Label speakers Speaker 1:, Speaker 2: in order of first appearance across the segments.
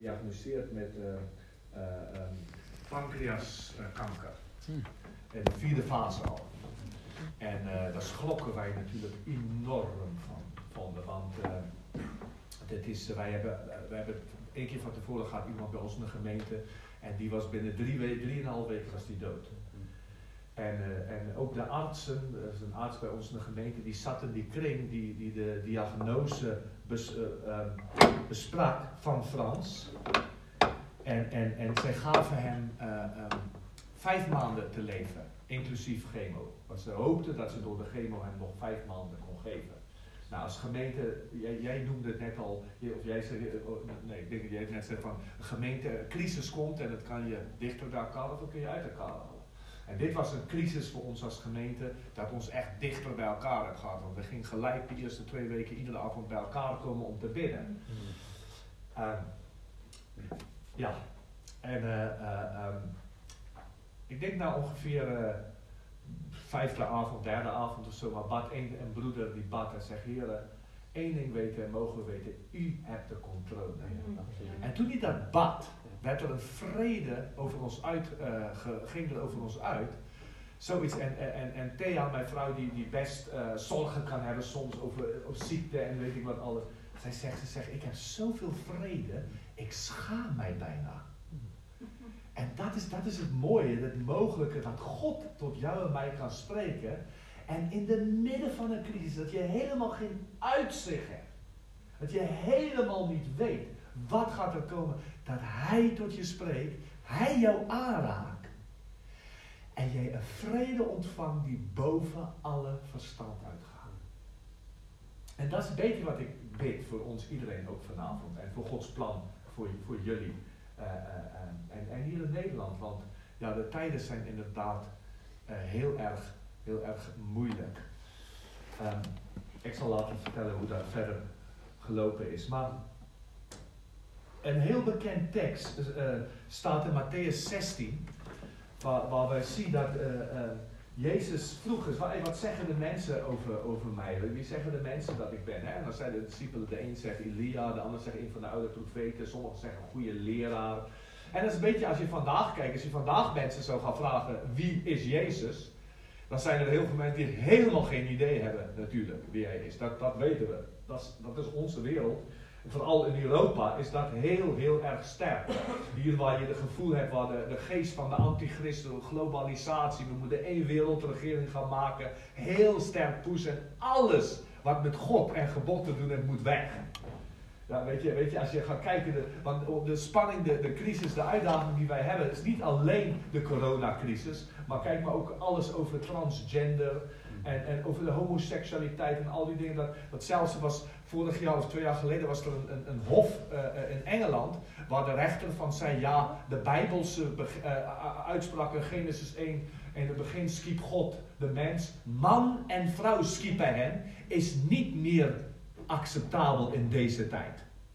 Speaker 1: Gediagnosticeerd met pancreaskanker. En de 4e fase al. En daar schrokken wij natuurlijk enorm van vonden. Want wij hebben 1 keer van tevoren gaat iemand bij ons in de gemeente. En die was binnen 3,5 weken was die dood. En ook de artsen, er is een arts bij ons in de gemeente, die zat in die kring die de diagnose besprak van Frans. En zij gaven hem 5 maanden te leven, inclusief chemo. Want ze hoopten dat ze door de chemo hem nog 5 maanden kon geven. Nou, als gemeente, jij noemde het net al, of jij zei, ik denk dat jij het net zei van, een gemeente, crisis komt en dat kan je dichter bij elkaar of dat kun je uit elkaar halen. En dit was een crisis voor ons als gemeente, dat ons echt dichter bij elkaar heeft gehad. Want we gingen gelijk de eerste 2 weken iedere avond bij elkaar komen om te bidden. Ik denk nou ongeveer 5e avond, 3e avond of zo, maar bad een broeder die bad en zegt, Heere, 1 ding weten en mogen we weten, u hebt de controle. En toen hij dat bad, werd er een vrede over ons uit, ging er over ons uit. Zoiets, en Thea, mijn vrouw, die best zorgen kan hebben soms over ziekte en weet ik wat alles. Zij zegt, ik heb zoveel vrede, ik schaam mij bijna. En dat is het mooie, het mogelijke, dat God tot jou en mij kan spreken. En in de midden van een crisis, dat je helemaal geen uitzicht hebt. Dat je helemaal niet weet, wat gaat er komen. Dat Hij tot je spreekt, Hij jou aanraakt. En jij een vrede ontvangt die boven alle verstand uitgaat. En dat is een beetje wat ik bid voor ons iedereen ook vanavond. En voor Gods plan voor jullie. En hier in Nederland. Want ja, de tijden zijn inderdaad heel erg moeilijk. Ik zal later vertellen hoe dat verder gelopen is. Maar een heel bekend tekst staat in Mattheüs 16. Waar wij zien dat Jezus vroeg is, wat zeggen de mensen over mij? Wie zeggen de mensen dat ik ben? Hè? En dan zeiden de discipelen, de een zegt Elia, de ander zegt een van de oude profeten, sommigen zeggen een goede leraar. En dat is een beetje als je vandaag kijkt, als je vandaag mensen zou gaan vragen, wie is Jezus? Dan zijn er heel veel mensen die helemaal geen idee hebben natuurlijk wie hij is. Dat weten we. Dat is onze wereld. Vooral in Europa is dat heel erg sterk. Hier waar je het gevoel hebt, waar de geest van de antichrist, de globalisatie, we moeten 1 wereldregering gaan maken, heel sterk pushen. En alles wat met God en gebod te doen heeft, moet weg. Ja, weet je, als je gaat kijken, want de spanning, de crisis, de uitdaging die wij hebben, is niet alleen de coronacrisis, maar kijk maar ook alles over transgender en over de homoseksualiteit en al die dingen. Dat zelfs was vorig jaar of 2 jaar geleden was er een hof in Engeland, waar de rechter van zei, ja, de Bijbelse uitspraak in Genesis 1, in het begin schiep God de mens, man en vrouw schiep hij hen, is niet meer acceptabel in deze tijd.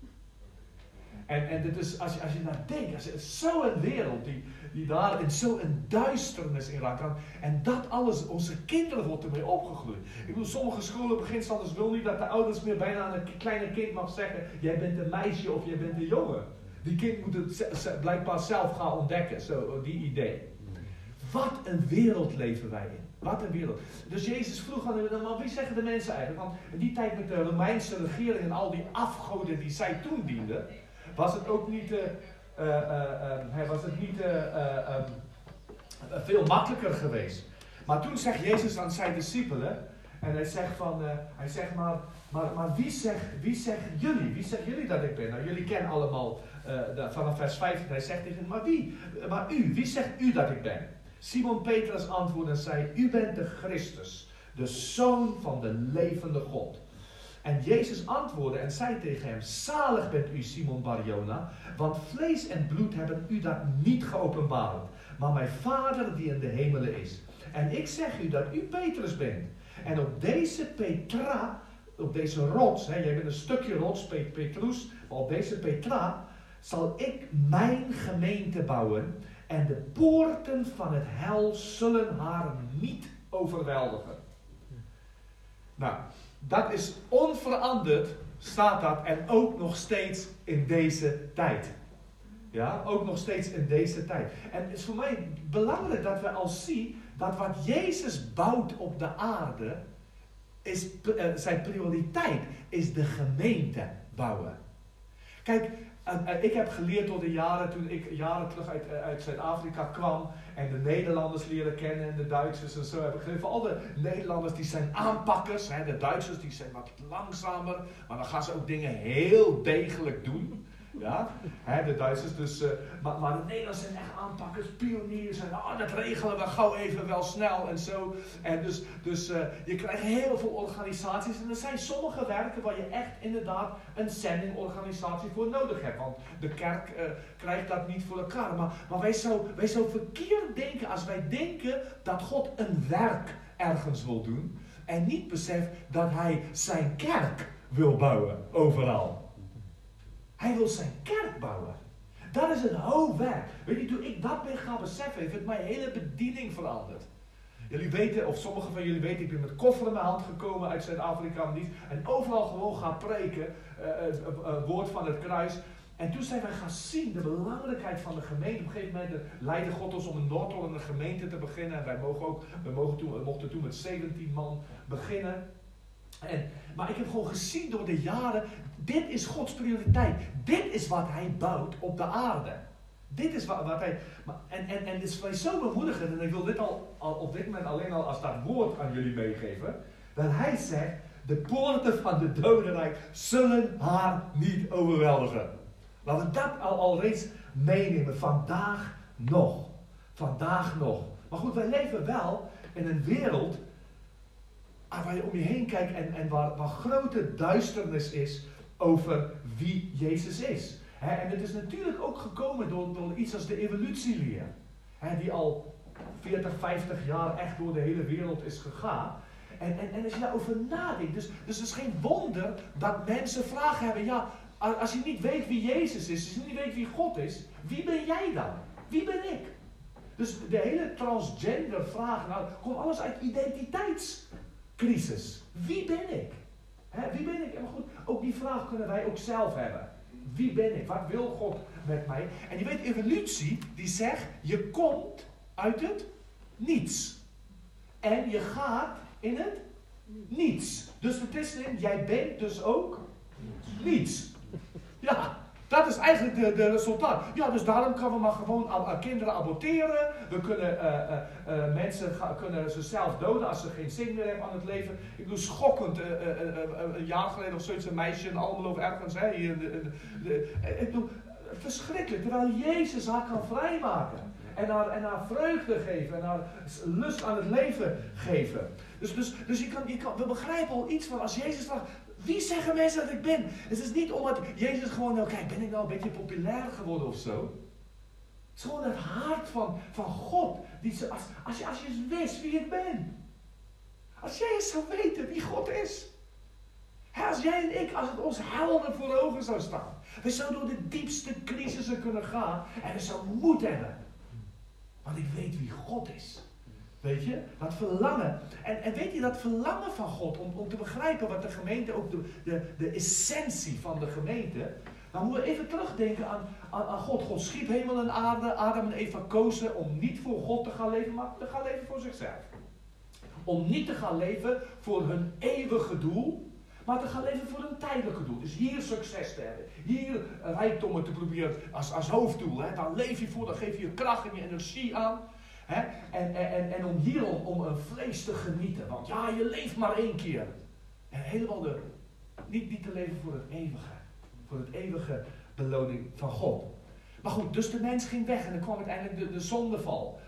Speaker 1: En dit is, als je naar denkt, als je zo'n wereld die daar in zo'n duisternis in raakt. En dat alles, onze kinderen wordt ermee opgegroeid. Ik bedoel, sommige scholen, beginstanders willen niet dat de ouders meer bijna aan een kleine kind mag zeggen, jij bent een meisje of jij bent een jongen. Die kind moet het blijkbaar zelf gaan ontdekken, zo, die idee. Wat een wereld leven wij in. Wat een wereld. Dus Jezus vroeg aan hem, maar wie zeggen de mensen eigenlijk? Want in die tijd met de Romeinse regering en al die afgoden die zij toen dienden, was het ook niet, veel makkelijker geweest. Maar toen zegt Jezus aan zijn discipelen, en hij zegt maar wie zeggen jullie dat ik ben? Nou, jullie kennen allemaal vanaf vers 15, hij zegt tegen hen, maar wie zegt u dat ik ben? Simon Petrus antwoordde en zei, u bent de Christus, de Zoon van de levende God. En Jezus antwoordde en zei tegen hem, zalig bent u Simon Bar-Jona, want vlees en bloed hebben u dat niet geopenbaard, maar mijn Vader die in de hemelen is. En ik zeg u dat u Petrus bent. En op deze Petra, op deze rots, jij bent een stukje rots, Petrus, maar op deze Petra zal ik mijn gemeente bouwen. En de poorten van het hel zullen haar niet overweldigen. Nou, dat is onveranderd, staat dat, en ook nog steeds in deze tijd. Ja, ook nog steeds in deze tijd. En het is voor mij belangrijk dat we al zien dat wat Jezus bouwt op de aarde, is, zijn prioriteit is de gemeente bouwen. Kijk, ik heb geleerd door de jaren, toen ik jaren terug uit Zuid-Afrika kwam en de Nederlanders leren kennen en de Duitsers en zo, heb ik geleerd van al de Nederlanders die zijn aanpakkers, hè, de Duitsers die zijn wat langzamer, maar dan gaan ze ook dingen heel degelijk doen. Ja, hè, de Duitsers dus, maar de Nederlanders zijn echt aanpakkers, pioniers en dat regelen we gauw even wel snel en zo. En dus je krijgt heel veel organisaties en er zijn sommige werken waar je echt inderdaad een zendingorganisatie voor nodig hebt. Want de kerk krijgt dat niet voor elkaar. Maar wij zo verkeerd denken als wij denken dat God een werk ergens wil doen en niet beseft dat hij zijn kerk wil bouwen overal. Hij wil zijn kerk bouwen. Dat is een hoofdwerk. Weet je, toen ik dat ben gaan beseffen, heeft het mijn hele bediening veranderd. Jullie weten, of sommigen van jullie weten, ik ben met koffer in mijn hand gekomen uit Zuid-Afrika en overal gewoon gaan preken, het woord van het kruis. En toen zijn wij gaan zien de belangrijkheid van de gemeente. Op een gegeven moment leidde God ons om in Noordholland een gemeente te beginnen. En we mochten toen met 17 man beginnen. Maar ik heb gewoon gezien door de jaren, dit is Gods prioriteit. Dit is wat hij bouwt op de aarde. Dit is wat hij... En het is mij zo bemoedigend, en ik wil dit al op dit moment alleen al als dat woord aan jullie meegeven. Dat hij zegt, de poorten van de dodenrijk zullen haar niet overweldigen. Laten we dat al reeds meenemen, vandaag nog. Vandaag nog. Maar goed, wij leven wel in een wereld waar je om je heen kijkt en waar grote duisternis is over wie Jezus is. En het is natuurlijk ook gekomen door iets als de evolutieleer. Die al 40, 50 jaar echt door de hele wereld is gegaan. En als je daarover nadenkt, dus het is geen wonder dat mensen vragen hebben, ja, als je niet weet wie Jezus is, als je niet weet wie God is, wie ben jij dan? Wie ben ik? Dus de hele transgender vraag, nou, komt alles uit identiteitscrisis. Wie ben ik? Wie ben ik? En maar goed, ook die vraag kunnen wij ook zelf hebben. Wie ben ik? Wat wil God met mij? En je weet, evolutie, die zegt, je komt uit het niets. En je gaat in het niets. Dus het is, jij bent dus ook niets. Ja, dat is eigenlijk de resultaat. Ja, dus daarom kunnen we maar gewoon kinderen aborteren. We kunnen mensen kunnen zichzelf doden als ze geen zin meer hebben aan het leven. Ik doe schokkend, een jaar geleden of zoiets, een meisje in Almelo of ergens. Ik doe verschrikkelijk, terwijl Jezus haar kan vrijmaken. En haar vreugde geven. En haar lust aan het leven geven. Dus we begrijpen al iets van als Jezus vraagt, wie zeggen mensen dat ik ben? Het is niet omdat Jezus gewoon, nou kijk, ben ik nou een beetje populair geworden of zo? Het is gewoon het hart van God. Als je eens wist wie ik ben. Als jij eens zou weten wie God is. Als jij en ik, als het ons helder voor ogen zou staan. We zouden door de diepste crisissen kunnen gaan. En we zouden moed hebben. Want ik weet wie God is. Weet je, dat verlangen. En weet je, dat verlangen van God om te begrijpen wat de gemeente, ook de essentie van de gemeente. Dan moeten we even terugdenken aan God. God schiep hemel en aarde. Adam en Eva kozen om niet voor God te gaan leven, maar te gaan leven voor zichzelf. Om niet te gaan leven voor hun eeuwige doel, maar te gaan leven voor een tijdelijke doel. Dus hier succes te hebben. Hier rijkdommen te proberen als hoofddoel. Hè. Dan leef je voor, dan geef je kracht en je energie aan. Hè? En om hierom, om een vlees te genieten. Want ja, je leeft maar één keer. En helemaal niet te leven voor het eeuwige. Voor het eeuwige beloning van God. Maar goed, dus de mens ging weg en dan kwam uiteindelijk de zondeval.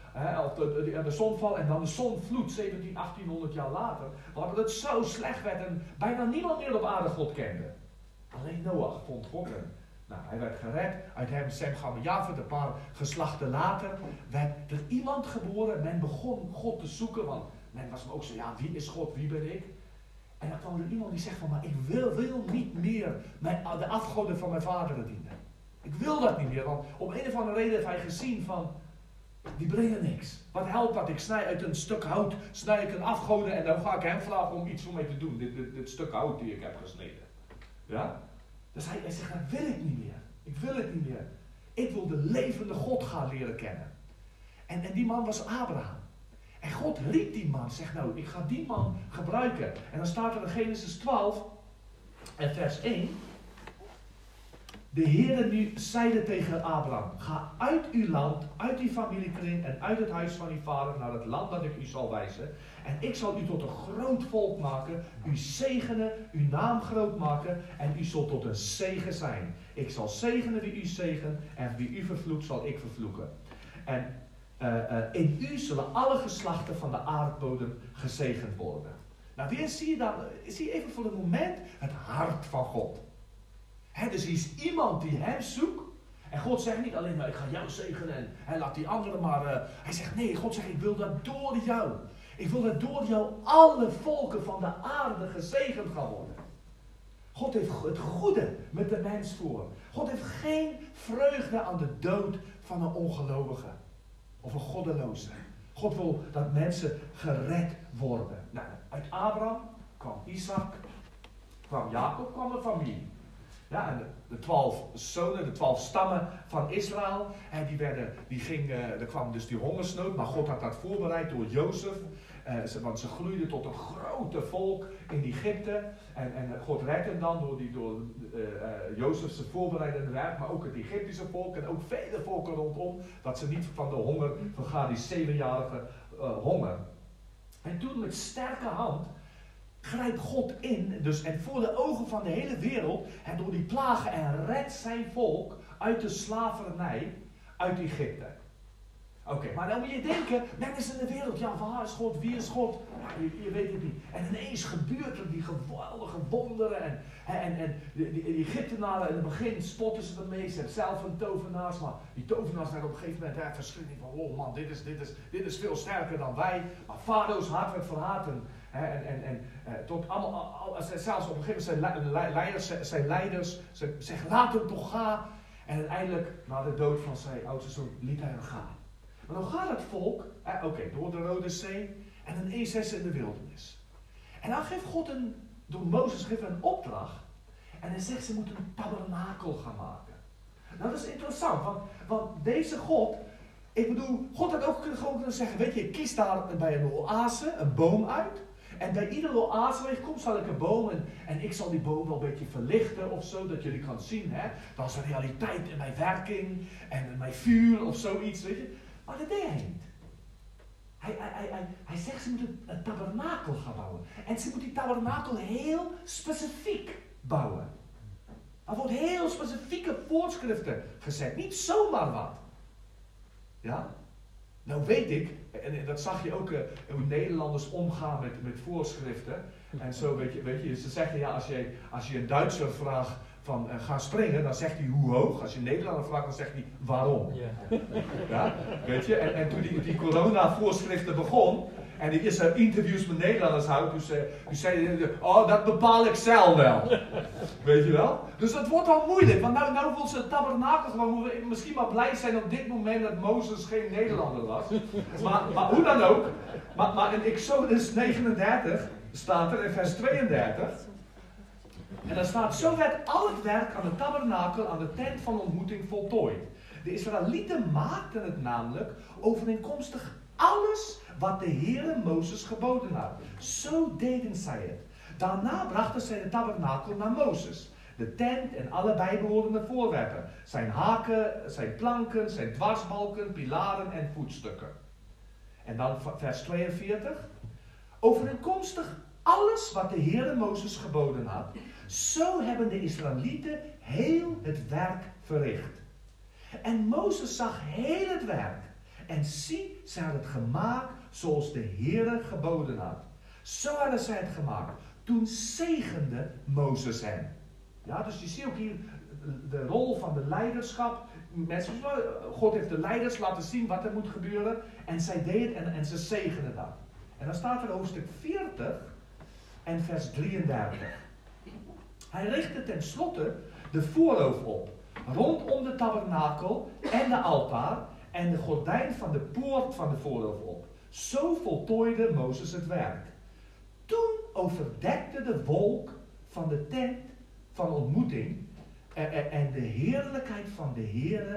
Speaker 1: De zonval en dan de zonvloed, 1800 jaar later. Waar het zo slecht werd en bijna niemand meer op aarde God kende. Alleen Noach vond God hem. Nou, hij werd gered. Uit hem, Sem, Gam en Jafet, een paar geslachten later, werd er iemand geboren. Men begon God te zoeken, want men was ook zo, ja, wie is God, wie ben ik? En dan kwam er iemand die zegt van, maar ik wil niet meer de afgoden van mijn vaderen dienen. Ik wil dat niet meer, want om een of andere reden heeft hij gezien van, die brengen niks. Wat helpt dat? Ik snij uit een stuk hout, snij ik een afgoden en dan ga ik hem vragen om iets voor mij te doen. Dit stuk hout die ik heb gesneden. Ja? Dus hij zegt, dat wil ik niet meer. Ik wil het niet meer. Ik wil de levende God gaan leren kennen. En die man was Abraham. En God riep die man, zegt nou, ik ga die man gebruiken. En dan staat er in Genesis 12 en vers 1. De Heere nu zeide tegen Abraham, ga uit uw land, uit uw familiekring en uit het huis van uw vader naar het land dat ik u zal wijzen. En ik zal u tot een groot volk maken, u zegenen, uw naam groot maken en u zult tot een zegen zijn. Ik zal zegenen wie u zegent en wie u vervloekt zal ik vervloeken. En in u zullen alle geslachten van de aardbodem gezegend worden. Nou, weer zie je even voor een moment het hart van God. Dus er is iemand die hem zoekt. En God zegt niet alleen maar, ik ga jou zegenen en laat die anderen maar. Hij zegt nee, God zegt, ik wil dat door jou. Ik wil dat door jou alle volken van de aarde gezegend gaan worden. God heeft het goede met de mens voor. God heeft geen vreugde aan de dood van een ongelovige. Of een goddeloze. God wil dat mensen gered worden. Nou, uit Abraham kwam Isaac, kwam Jacob, kwam een familie. Ja, en de 12 zonen, de 12 stammen van Israël. En er kwam dus die hongersnood. Maar God had dat voorbereid door Jozef. Want ze groeiden tot een grote volk in Egypte. En God redde hem dan door Jozef zijn voorbereidende werk. Maar ook het Egyptische volk en ook vele volken rondom. Dat ze niet van de honger vergaan, die 7-jarige honger. En toen met sterke hand grijpt God in, dus en voor de ogen van de hele wereld, en door die plagen en redt zijn volk uit de slavernij uit Egypte. Oké, maar dan moet je denken, mensen in de wereld, ja, waar is God, wie is God? Ja, je weet het niet. En ineens gebeurt er die geweldige wonderen en die Egyptenaren in het begin spotten ze ermee, ze hebben zelf een tovenaars, maar die tovenaars werden op een gegeven moment verschrikkelijk van, oh man, dit is veel sterker dan wij. Maar Farao's hart werd verraten. Tot allemaal, zelfs op een gegeven moment zijn leiders zeggen, laat hem toch gaan. En uiteindelijk, na de dood van zijn oudste zoon, liet hij hem gaan. Maar dan gaat het volk, door de Rode Zee, en ineens zijn ze in de wildernis. En dan geeft God door Mozes een opdracht, en hij zegt, ze moeten een tabernakel gaan maken. Nou, dat is interessant, want deze God, ik bedoel, God had ook gewoon kunnen zeggen, weet je, kies daar bij een oase, een boom uit. En bij iedere oase waar je komt, zal ik een boom en ik zal die boom wel een beetje verlichten of zo, dat jullie kan zien, hè. Dat is de realiteit in mijn werking en in mijn vuur of zoiets, weet je. Maar dat deed hij niet. Hij zegt, ze moeten een tabernakel gaan bouwen. En ze moeten die tabernakel heel specifiek bouwen. Er wordt heel specifieke voorschriften gezet, niet zomaar wat. Ja? Nou weet ik, en dat zag je ook hoe Nederlanders omgaan met voorschriften. En zo weet je, ze zeggen ja, als je een Duitser vraagt van ga springen, dan zegt hij hoe hoog. Als je een Nederlander vraagt, dan zegt hij waarom. Ja, weet je, en toen die corona-voorschriften begon, en die eerste interviews met Nederlanders houdt, toen zei hij, oh dat bepaal ik zelf wel. Weet je wel? Dus dat wordt al moeilijk, want nou wil ze het tabernakel gewoon, misschien maar blij zijn op dit moment dat Mozes geen Nederlander was. Maar hoe dan ook, maar in Exodus 39 staat er in vers 32, en daar staat, zo werd al het werk aan de tabernakel, aan de tent van ontmoeting voltooid. De Israëlieten maakten het namelijk overeenkomstig alles wat de Heere Mozes geboden had. Zo deden zij het. Daarna brachten zij de tabernakel naar Mozes. De tent en alle bijbehorende voorwerpen. Zijn haken, zijn planken, zijn dwarsbalken, pilaren en voetstukken. En dan vers 42. Overeenkomstig alles wat de Heere Mozes geboden had. Zo hebben de Israëlieten heel het werk verricht. En Mozes zag heel het werk. En zie, zij hadden het gemaakt zoals de Heere geboden had. Zo hadden zij het gemaakt. Toen zegende Mozes hen. Ja, dus je ziet ook hier de rol van de leiderschap. God heeft de leiders laten zien wat er moet gebeuren. En zij deden en ze zegenden dat. En dan staat er hoofdstuk 40 en vers 33. Hij richtte tenslotte de voorhoofd op. Rondom de tabernakel en de altaar. En de gordijn van de poort van de voorhoofd op. Zo voltooide Mozes het werk. Toen overdekte de wolk van de tent van ontmoeting en de heerlijkheid van de Heere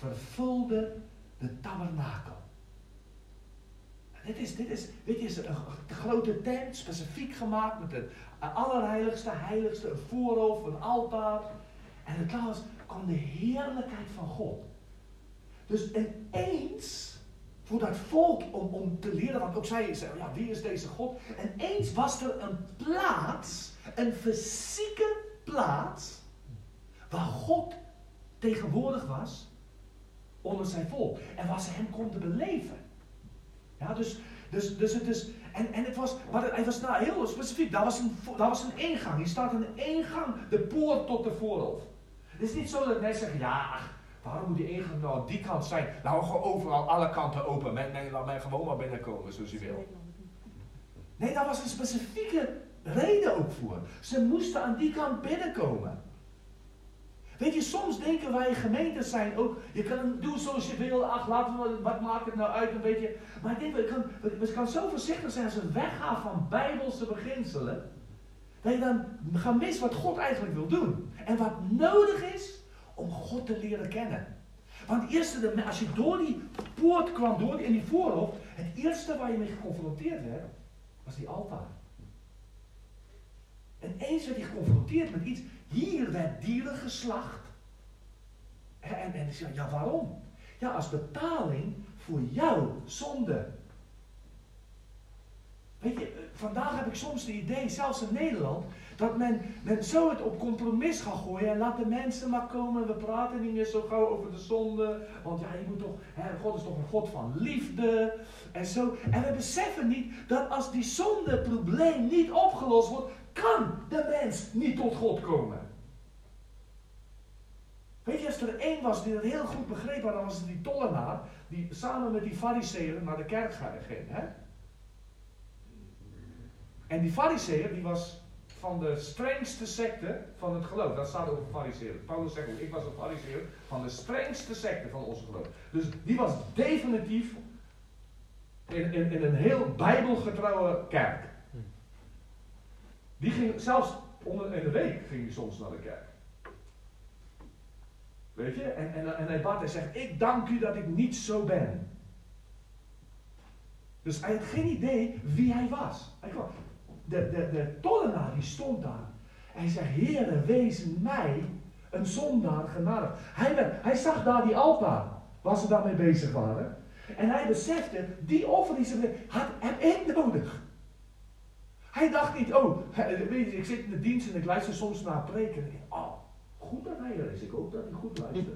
Speaker 1: vervulde de tabernakel. Dit is een grote tent, specifiek gemaakt met het allerheiligste, heiligste, een voorhoofd, een altaar. En het laatst kwam de heerlijkheid van God. Dus ineens, voor dat volk om te leren, want ook zij zeggen, ja, wie is deze God? En eens was er een plaats, een fysieke plaats, waar God tegenwoordig was onder zijn volk. En waar ze hem konden beleven. Ja, dus het is, en het was, maar het was nou heel specifiek, daar was een ingang. Hier staat een ingang, de poort tot de voorhof. Het is niet zo dat mensen zeggen, ja, waarom moet die ingang nou aan die kant zijn? Nou, gewoon overal, alle kanten open. Laat mij gewoon maar binnenkomen, zoals je wil. Nee, daar was een specifieke reden ook voor. Ze moesten aan die kant binnenkomen. Weet je, soms denken wij gemeentes zijn ook, je kan doen zoals je wil, ach, laten we, wat maakt het nou uit, een beetje. Maar ik denk, we kan zo voorzichtig zijn als we weggaan van bijbelse beginselen, dat je dan gaat missen wat God eigenlijk wil doen. En wat nodig is om God te leren kennen. Want als je door die poort kwam, in die voorhof, het eerste waar je mee geconfronteerd werd, was die altaar. En eens werd hij geconfronteerd met iets. Hier werd dieren geslacht. En ik zei, ja, waarom? Ja, als betaling voor jouw zonde. Weet je, vandaag heb ik soms het idee, zelfs in Nederland, dat men zo het op compromis gaat gooien en laat de mensen maar komen. We praten niet meer zo gauw over de zonde, want ja, je moet toch, God is toch een God van liefde en zo. En we beseffen niet dat als die zondeprobleem niet opgelost wordt, kan de mens niet tot God komen. Weet je, als er één was die het heel goed begreep had, dan was het die tollenaar, die samen met die farizeeën naar de kerk ging. Hè? En die farizeeën, die was van de strengste secte van het geloof. Dat staat over farizeeën. Paulus zegt ook, ik was een farizeer van de strengste secte van onze geloof. Dus die was definitief in een heel bijbelgetrouwe kerk. Die ging zelfs in de week ging die soms naar de kerk. Weet je? En hij bad en zegt, ik dank u dat ik niet zo ben. Dus hij had geen idee wie hij was. De tollenaar die stond daar. En hij zegt, Heere, wees mij een zondaar genadig. Hij zag daar die altaar, waar ze daarmee bezig waren. En hij besefte, die offer die ze heb ik nodig. Hij dacht niet, weet je, ik zit in de dienst en ik luister soms naar preken. En ik denk, goed dat hij er is. Ik hoop dat hij goed luistert.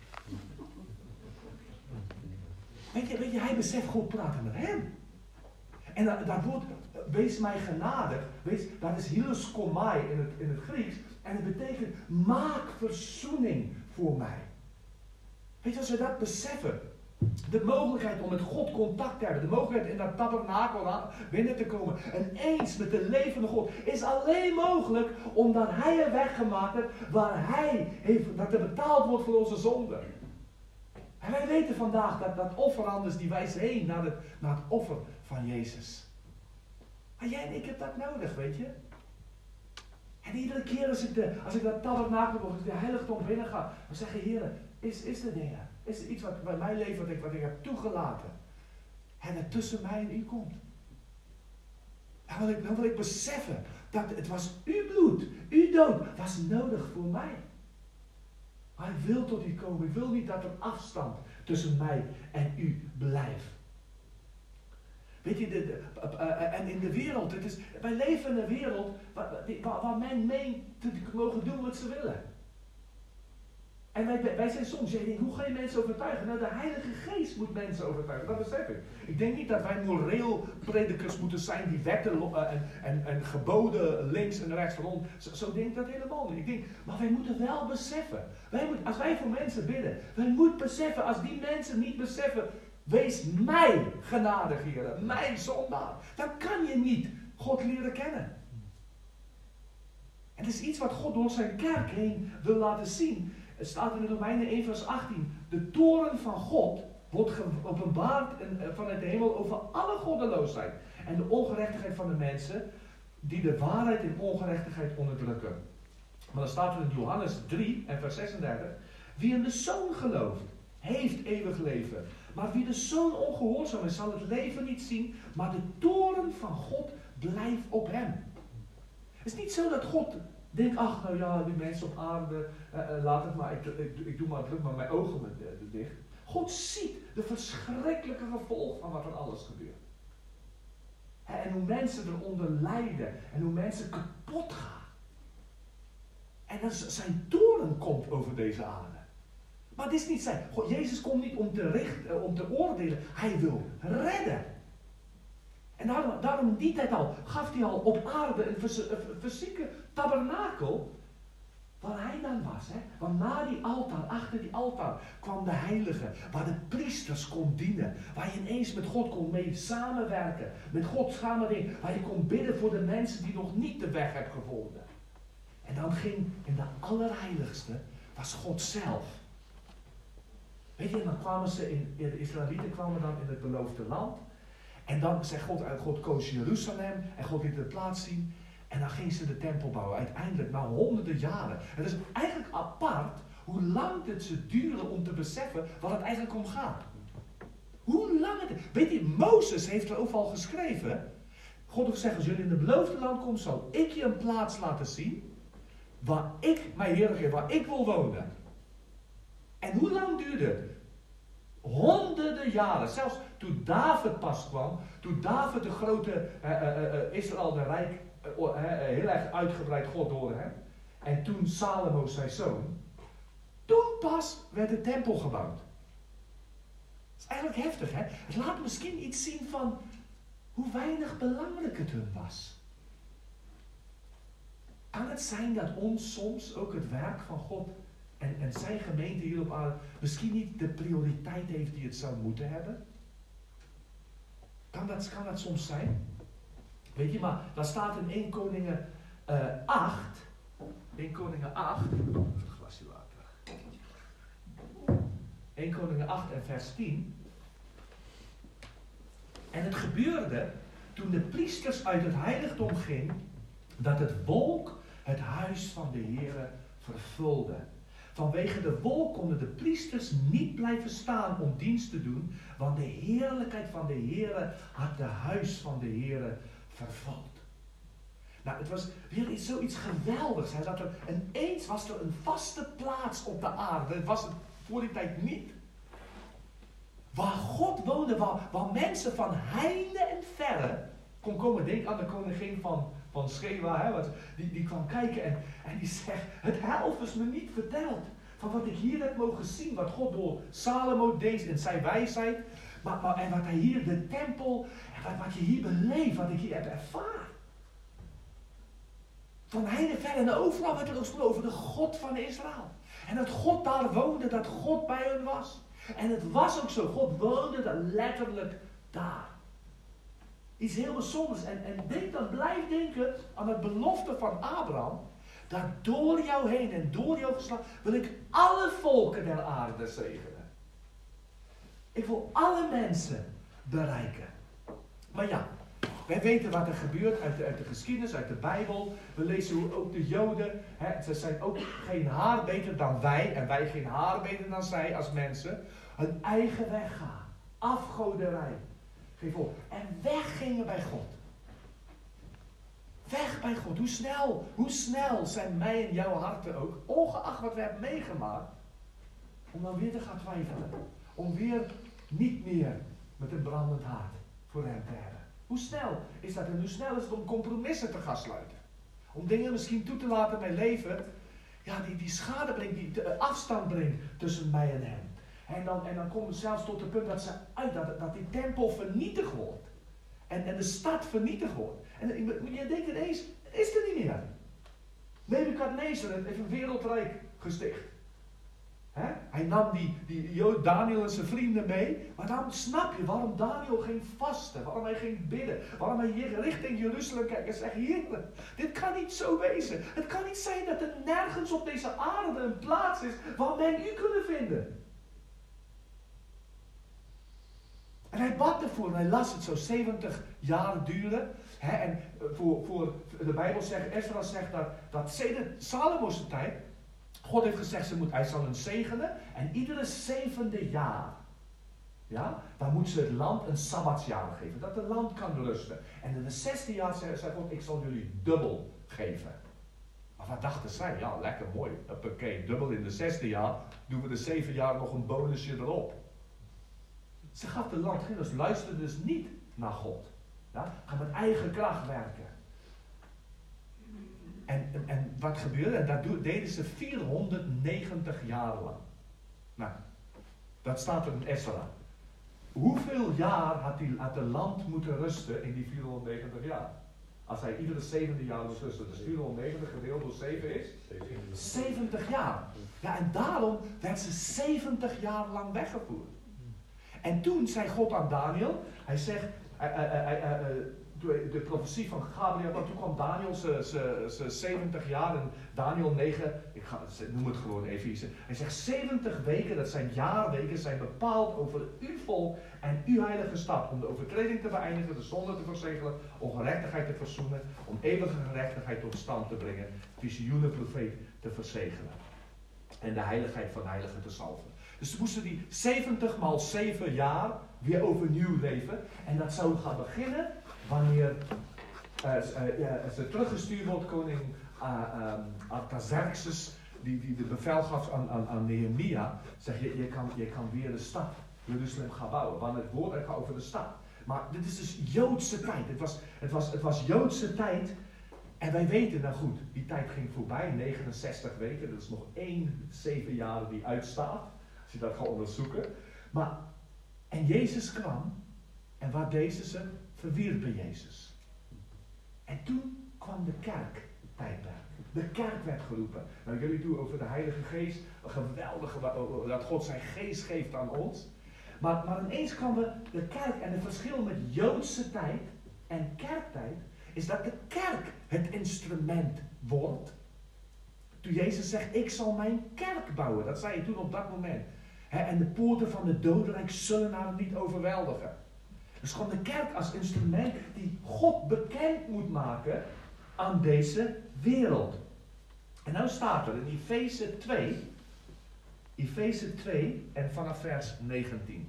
Speaker 1: Weet je, hij beseft, God praten met hem. En dat woord, wees mij genadig, dat is hilaskomai in het Grieks. En het betekent, maak verzoening voor mij. Weet je, als we dat beseffen, de mogelijkheid om met God contact te hebben, de mogelijkheid in dat tabernakel binnen te komen, en eens met de levende God, is alleen mogelijk omdat Hij een weg gemaakt heeft waar Hij heeft, dat er betaald wordt voor onze zonden. En wij weten vandaag dat offer anders, die wijst heen naar het offer van Jezus. Maar jij en ik hebben dat nodig, weet je. En iedere keer als ik dat tabernakel, als ik de heiligdom binnen ga, dan zeg je, Heer, is er dingen? Is er iets wat bij mijn leven wat ik heb toegelaten? En dat tussen mij en u komt. Dan wil ik beseffen dat het was uw bloed, uw dood, was nodig voor mij. Maar ik wil tot u komen. Ik wil niet dat er afstand tussen mij en u blijft. Weet je, en in de wereld, wij leven in een wereld waar men meent te mogen doen wat ze willen. En wij zijn soms, hoe ga je mensen overtuigen? Nou, de Heilige Geest moet mensen overtuigen, dat besef ik. Ik denk niet dat wij moreel predikers moeten zijn die wetten en geboden links en rechts van ons. Zo denk ik dat helemaal niet. Maar wij moeten wel beseffen. Als wij voor mensen bidden, wij moeten beseffen, als die mensen niet beseffen, wees mij genadig, Heer, mij zondaar. Dan kan je niet God leren kennen. En het is iets wat God door zijn kerk heen wil laten zien. Het staat in Romeinen 1 vers 18. De toorn van God wordt geopenbaard vanuit de hemel over alle goddeloosheid. En de ongerechtigheid van de mensen die de waarheid en ongerechtigheid onderdrukken. Maar dan staat er in Johannes 3 en vers 36. Wie in de Zoon gelooft, heeft eeuwig leven. Maar wie de zoon ongehoorzaam is, zal het leven niet zien, maar de toorn van God blijft op hem. Het is niet zo dat God denkt, ach nou ja, die mensen op aarde, laat het maar, ik doe maar druk maar mijn ogen dicht. God ziet de verschrikkelijke gevolgen van wat er alles gebeurt. En hoe mensen eronder lijden en hoe mensen kapot gaan. En dat zijn toorn komt over deze aarde. Maar het is niet zijn. God, Jezus komt niet om te oordelen. Hij wil redden. En daarom in die tijd al gaf hij al op aarde een fysieke tabernakel. Waar hij dan was. Hè? Want na die altaar, achter die altaar, kwam de heilige. Waar de priesters kon dienen. Waar je ineens met God kon mee samenwerken. Met God samenwerken. Waar je kon bidden voor de mensen die nog niet de weg hebben gevonden. En dan ging in de allerheiligste was God zelf. Weet je, dan kwamen de Israëlieten kwamen dan in het beloofde land. En dan zegt God koos Jeruzalem en God liet de plaats zien. En dan ging ze de tempel bouwen, uiteindelijk na honderden jaren. Het is eigenlijk apart hoe lang het ze duurde om te beseffen wat het eigenlijk om gaat. Hoe lang het... Weet je, Mozes heeft er overal geschreven. God heeft gezegd, als jullie in het beloofde land komen, zal ik je een plaats laten zien. Waar ik mijn heerlijkheid, waar ik wil wonen. En hoe lang duurde het? Honderden jaren. Zelfs toen David pas kwam. Toen David de grote Israël, de Rijk, heel erg uitgebreid God door hem. En toen Salomo zijn zoon. Toen pas werd de tempel gebouwd. Dat is eigenlijk heftig, hè? Het laat misschien iets zien van hoe weinig belangrijk het hun was. Kan het zijn dat ons soms ook het werk van God en zijn gemeente hier op aarde misschien niet de prioriteit heeft die het zou moeten hebben? Kan dat soms zijn? Weet je, maar daar staat in 1 Koningen 8. 1 Koningen 8. Even een glasje water. 1 Koningen 8 en vers 10. En het gebeurde toen de priesters uit het heiligdom gingen, dat het wolk het huis van de Heere vervulde. Vanwege de wolk konden de priesters niet blijven staan om dienst te doen, want de heerlijkheid van de Heere had de huis van de Heere vervuld. Nou, het was weer zoiets geweldigs. Hè, dat ineens was er een vaste plaats op de aarde. Het was het voor die tijd niet. Waar God woonde, waar mensen van heinde en verre kon komen. Denk aan de koningin van Sheba, hè, die kwam kijken en die zegt, het helft is me niet verteld van wat ik hier heb mogen zien, wat God door Salomo deed in zijn wijsheid, en wat hij hier, de tempel, en wat je hier beleeft, wat ik hier heb ervaren. Van heinde en verre en overal werd er gesproken over de God van Israël. En dat God daar woonde, dat God bij hen was. En het was ook zo, God woonde daar letterlijk daar. Iets heel bijzonders. En blijf denken aan het belofte van Abraham. Dat door jou heen en door jouw geslacht wil ik alle volken der aarde zegenen. Ik wil alle mensen bereiken. Maar ja, wij weten wat er gebeurt uit de geschiedenis, uit de Bijbel. We lezen hoe ook de Joden, ze zijn ook geen haar beter dan wij. En wij geen haar beter dan zij als mensen. Hun eigen weg gaan. Afgoderij. En weggingen bij God. Weg bij God. Hoe snel zijn mij en jouw harten ook, ongeacht wat we hebben meegemaakt, om dan weer te gaan twijfelen. Om weer niet meer met een brandend hart voor hem te hebben. Hoe snel is dat en hoe snel is het om compromissen te gaan sluiten? Om dingen misschien toe te laten in mijn leven, ja, die schade brengt, die afstand brengt tussen mij en hem. En dan komt het zelfs tot het punt dat die tempel vernietigd wordt. En de stad vernietigd wordt. En je denkt ineens, is er niet meer. Nebukadnezar heeft een wereldrijk gesticht. Hij nam die Jood Daniel en zijn vrienden mee. Maar dan snap je waarom Daniel ging vasten. Waarom hij ging bidden. Waarom hij hier richting Jeruzalem kijkt en zegt, Heer, dit kan niet zo wezen. Het kan niet zijn dat er nergens op deze aarde een plaats is waar men u kunnen vinden. En hij bad ervoor en hij las het zo 70 jaar duren. En voor de Bijbel zegt, Ezra zegt dat sedert Salomo's tijd God heeft gezegd, hij zal hen zegenen en iedere 7e jaar, ja, dan moet ze het land een sabbatsjaar geven, dat het land kan rusten. En in het 6e jaar zei God, ik zal jullie dubbel geven. Maar wat dachten zij? Ja, lekker mooi, oké, dubbel in de 6e jaar, doen we de 7 jaar nog een bonusje erop. Ze gaf het land geen, dus luisterde dus niet naar God. Ja, gaan met eigen kracht werken. En wat gebeurde? En dat deden ze 490 jaar lang. Nou, dat staat er in Ezra. Hoeveel jaar had het land moeten rusten in die 490 jaar? Als hij iedere 7e jaar moet rusten. Dus 490 gedeeld door 7 is? 70 jaar. Ja, en daarom werd ze 70 jaar lang weggevoerd. En toen zei God aan Daniel, hij zegt, de profetie van Gabriel, want toen kwam Daniel zijn 70 jaar en Daniel 9, noem het gewoon even. Hij zegt 70 weken, dat zijn jaarweken, zijn bepaald over uw volk en uw heilige stad. Om de overtreding te beëindigen, de zonde te verzegelen, ongerechtigheid te verzoenen, om eeuwige gerechtigheid tot stand te brengen, visioenen profeet te verzegelen. En de heiligheid van heiligen te salven. Dus ze moesten die 70 maal 7 jaar weer overnieuw leven. En dat zou gaan beginnen wanneer ze teruggestuurd wordt, koning Artaxerxes, die de bevel gaf aan Nehemia. Zeg, je kan weer de stad Jeruzalem gaan bouwen. Want het woord gaat over de stad. Maar dit is dus Joodse tijd. Het was Joodse tijd. En wij weten, nou goed, die tijd ging voorbij, 69 weken. Dat is nog 7 jaar die uitstaat. Als je dat gaat onderzoeken. En Jezus kwam. En wat deden ze? Verwierpen Jezus. En toen kwam de kerktijdperk. De kerk werd geroepen. Nou, jullie doen over de Heilige Geest. Geweldig dat God zijn geest geeft aan ons. Maar ineens kwam de kerk. En het verschil met Joodse tijd en kerktijd is dat de kerk het instrument wordt. Toen Jezus zegt, ik zal mijn kerk bouwen. Dat zei hij toen op dat moment. En de poorten van de dodenrijk zullen haar niet overweldigen. Dus gewoon de kerk als instrument die God bekend moet maken aan deze wereld. En nou staat er in Efeze 2 en vanaf vers 19.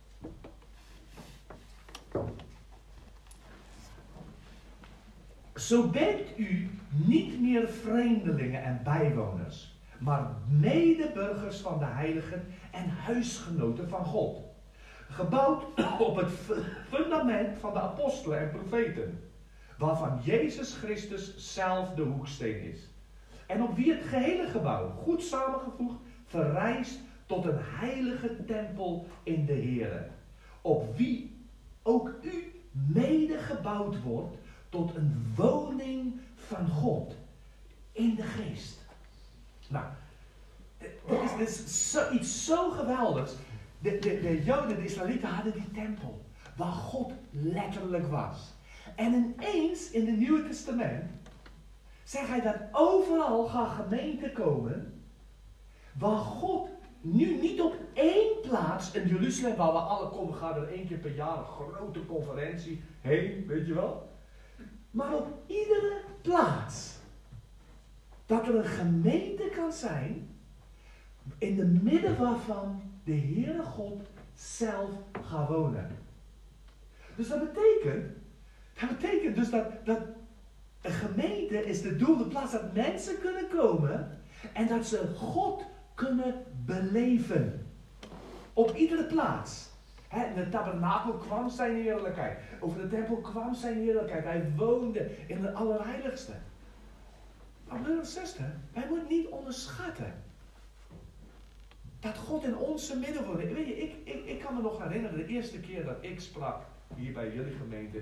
Speaker 1: Zo bent u niet meer vreemdelingen en bijwoners, maar medeburgers van de heiligen en huisgenoten van God. Gebouwd op het fundament van de apostelen en profeten, waarvan Jezus Christus zelf de hoeksteen is. En op wie het gehele gebouw, goed samengevoegd, verrijst tot een heilige tempel in de Here. Op wie ook u mede gebouwd wordt tot een woning van God in de geest. Nou, dit is iets zo geweldigs. De Joden, de Israëlieten hadden die tempel, waar God letterlijk was. En ineens in het Nieuwe Testament zegt hij dat overal gaan gemeenten komen, waar God nu niet op één plaats in Jeruzalem, waar we alle komen, gaan er 1 keer per jaar een grote conferentie heen, weet je wel. Maar op iedere plaats, dat er een gemeente kan zijn, in de midden waarvan de Heere God zelf gaat wonen. Dus dat betekent dus dat een gemeente is de doel, de plaats dat mensen kunnen komen en dat ze God kunnen beleven. Op iedere plaats. In de tabernakel kwam zijn heerlijkheid. Over de tempel kwam zijn heerlijkheid. Hij woonde in het allerheiligste. Maar broeder en zuster, wij moeten niet onderschatten dat God in onze midden woont. Weet je, ik kan me nog herinneren de eerste keer dat ik sprak hier bij jullie gemeente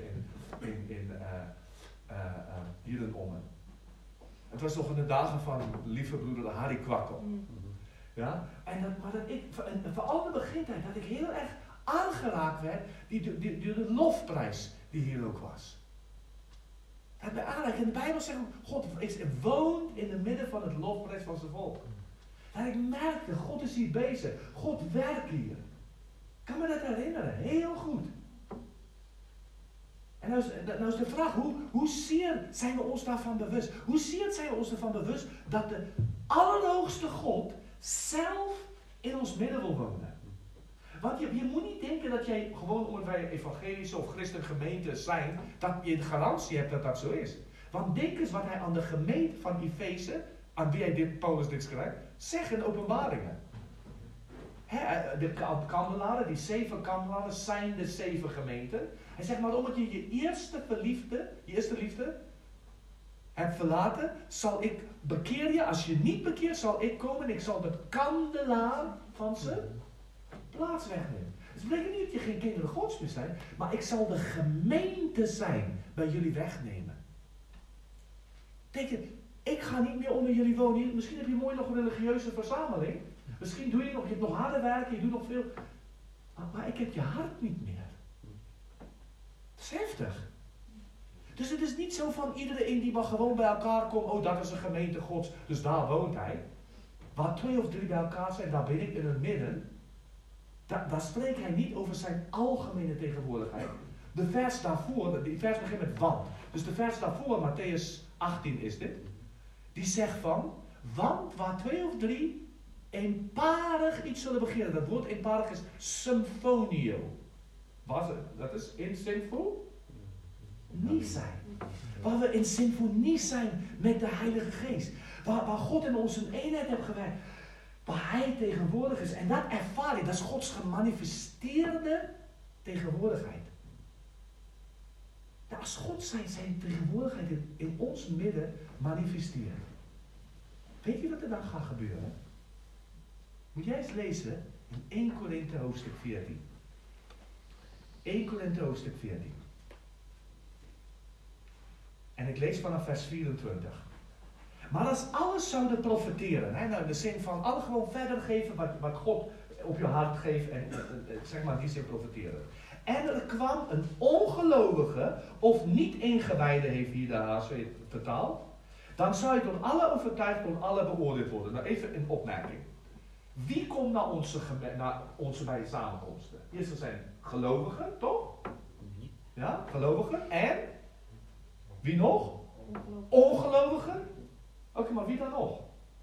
Speaker 1: hier in Ommen. Het was nog in de dagen van lieve broeder Harry Kwakkel. Ja? En vooral in de begintijd dat ik heel erg aangeraakt werd door de lofprijs die hier ook was. Dat bij aanraakt. In de Bijbel zegt God woont in het midden van het lofprijs van zijn volk. En ik merkte, God is hier bezig. God werkt hier. Ik kan me dat herinneren, heel goed. En nou is de vraag, hoe zeer zijn we ons daarvan bewust? Hoe zeer zijn we ons ervan bewust dat Allerhoogste God zelf in ons midden wil wonen. Want je moet niet denken dat jij gewoon omdat wij evangelische of christelijke gemeenten zijn, dat je de garantie hebt dat dat zo is. Want denk eens wat hij aan de gemeente van Efeze, aan wie hij Paulus dit schrijft, zegt in Openbaringen. De kandelaren, die 7 kandelaren zijn de 7 gemeenten. Hij zegt maar omdat je je eerste liefde hebt verlaten, zal ik bekeer je. Als je niet bekeert, zal ik komen en ik zal de kandelaar van zijn plaats wegnemen. Dus het betekent niet dat je geen kinderen Gods meer zijn, maar ik zal de gemeente zijn bij jullie wegnemen. Denk je, ik ga niet meer onder jullie wonen. Misschien heb je mooi nog een religieuze verzameling. Misschien doe je hebt nog harde werken, je doet nog veel. Maar ik heb je hart niet meer. Dat is heftig. Dus het is niet zo van iedereen die maar gewoon bij elkaar komt. Oh, dat is een gemeente Gods, dus daar woont hij. Waar 2 of 3 bij elkaar zijn, daar ben ik in het midden. Daar spreekt hij niet over zijn algemene tegenwoordigheid. De vers daarvoor, die vers begint met want. Dus de vers daarvoor, Matthäus 18 is dit. Die zegt van, want waar 2 of 3 eenparig iets zullen begeren. Dat woord eenparig is symfonio. Dat is in symfonie zijn. Waar we in symfonie zijn met de Heilige Geest. Waar God in ons een eenheid heeft gewerkt. Waar Hij tegenwoordig is. En dat ervaar je. Dat is Gods gemanifesteerde tegenwoordigheid. Nou, als God zijn tegenwoordigheid in ons midden manifesteert. Weet je wat er dan gaat gebeuren? Moet jij eens lezen in 1 Korinthe hoofdstuk 14. 1 Korinthe hoofdstuk 14. En ik lees vanaf vers 24. Maar als alles zouden profiteren, nou in de zin van alle gewoon verder geven wat God op je hart geeft en zeg maar die zin profiteren. En er kwam een ongelovige of niet ingewijde, heeft hier de HSV vertaald, dan zou je door alle overtuigd, door alle beoordeeld worden. Nou even een opmerking. Wie komt naar onze bij samenkomsten? Eerst er zijn gelovigen, toch? Ja, gelovigen. En? Wie nog? Ongelovigen. Oké, maar wie dan nog?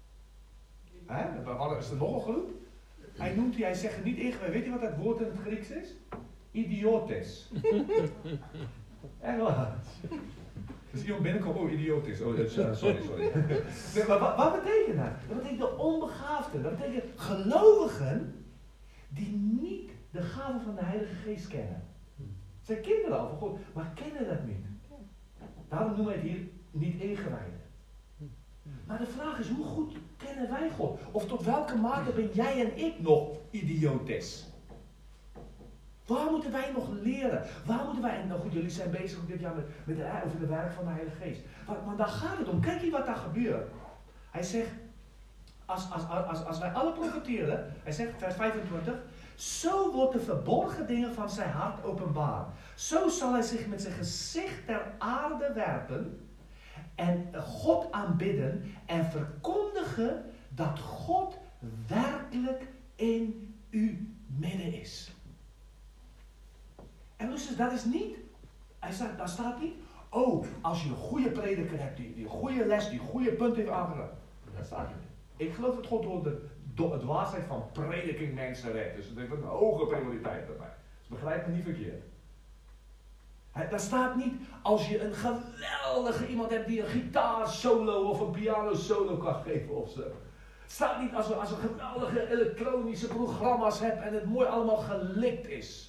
Speaker 1: Is er nog een groep? Hij zegt niet ingewijd. Weet je wat dat woord in het Grieks is? Idiotes. Echt waar. Dus iemand binnenkomt, oh idiotes. Oh, sorry. Nee, maar wat betekent dat? Dat betekent de onbegaafden. Dat betekent gelovigen die niet de gave van de Heilige Geest kennen. Het zijn kinderen al van God, maar kennen dat niet. Daarom noemen we het hier niet ingewijden. Maar de vraag is, hoe goed kennen wij God? Of tot welke mate ben jij en ik nog idiotes? Waar moeten wij nog leren? Waar moeten wij, en nou goed, jullie zijn bezig dit jaar over de werk van de Heilige Geest. Maar daar gaat het om. Kijk hier wat daar gebeurt. Hij zegt, als wij alle profiteren, hij zegt, vers 25, zo wordt de verborgen dingen van zijn hart openbaar. Zo zal hij zich met zijn gezicht ter aarde werpen en God aanbidden en verkondigen dat God werkelijk in uw midden is. En dus dat is niet, daar staat niet, oh, als je een goede prediker hebt, die een goede les, die goede punten heeft aangeraakt. Dat staat niet. Ik geloof dat God door het waarheid van prediking mensen redt. Dus dat heeft een hoge prioriteit bij mij. Dus begrijp me niet verkeerd. Daar staat niet, als je een geweldige iemand hebt die een gitaarsolo of een pianosolo kan geven of zo. Het staat niet als we geweldige elektronische programma's hebben en het mooi allemaal gelikt is.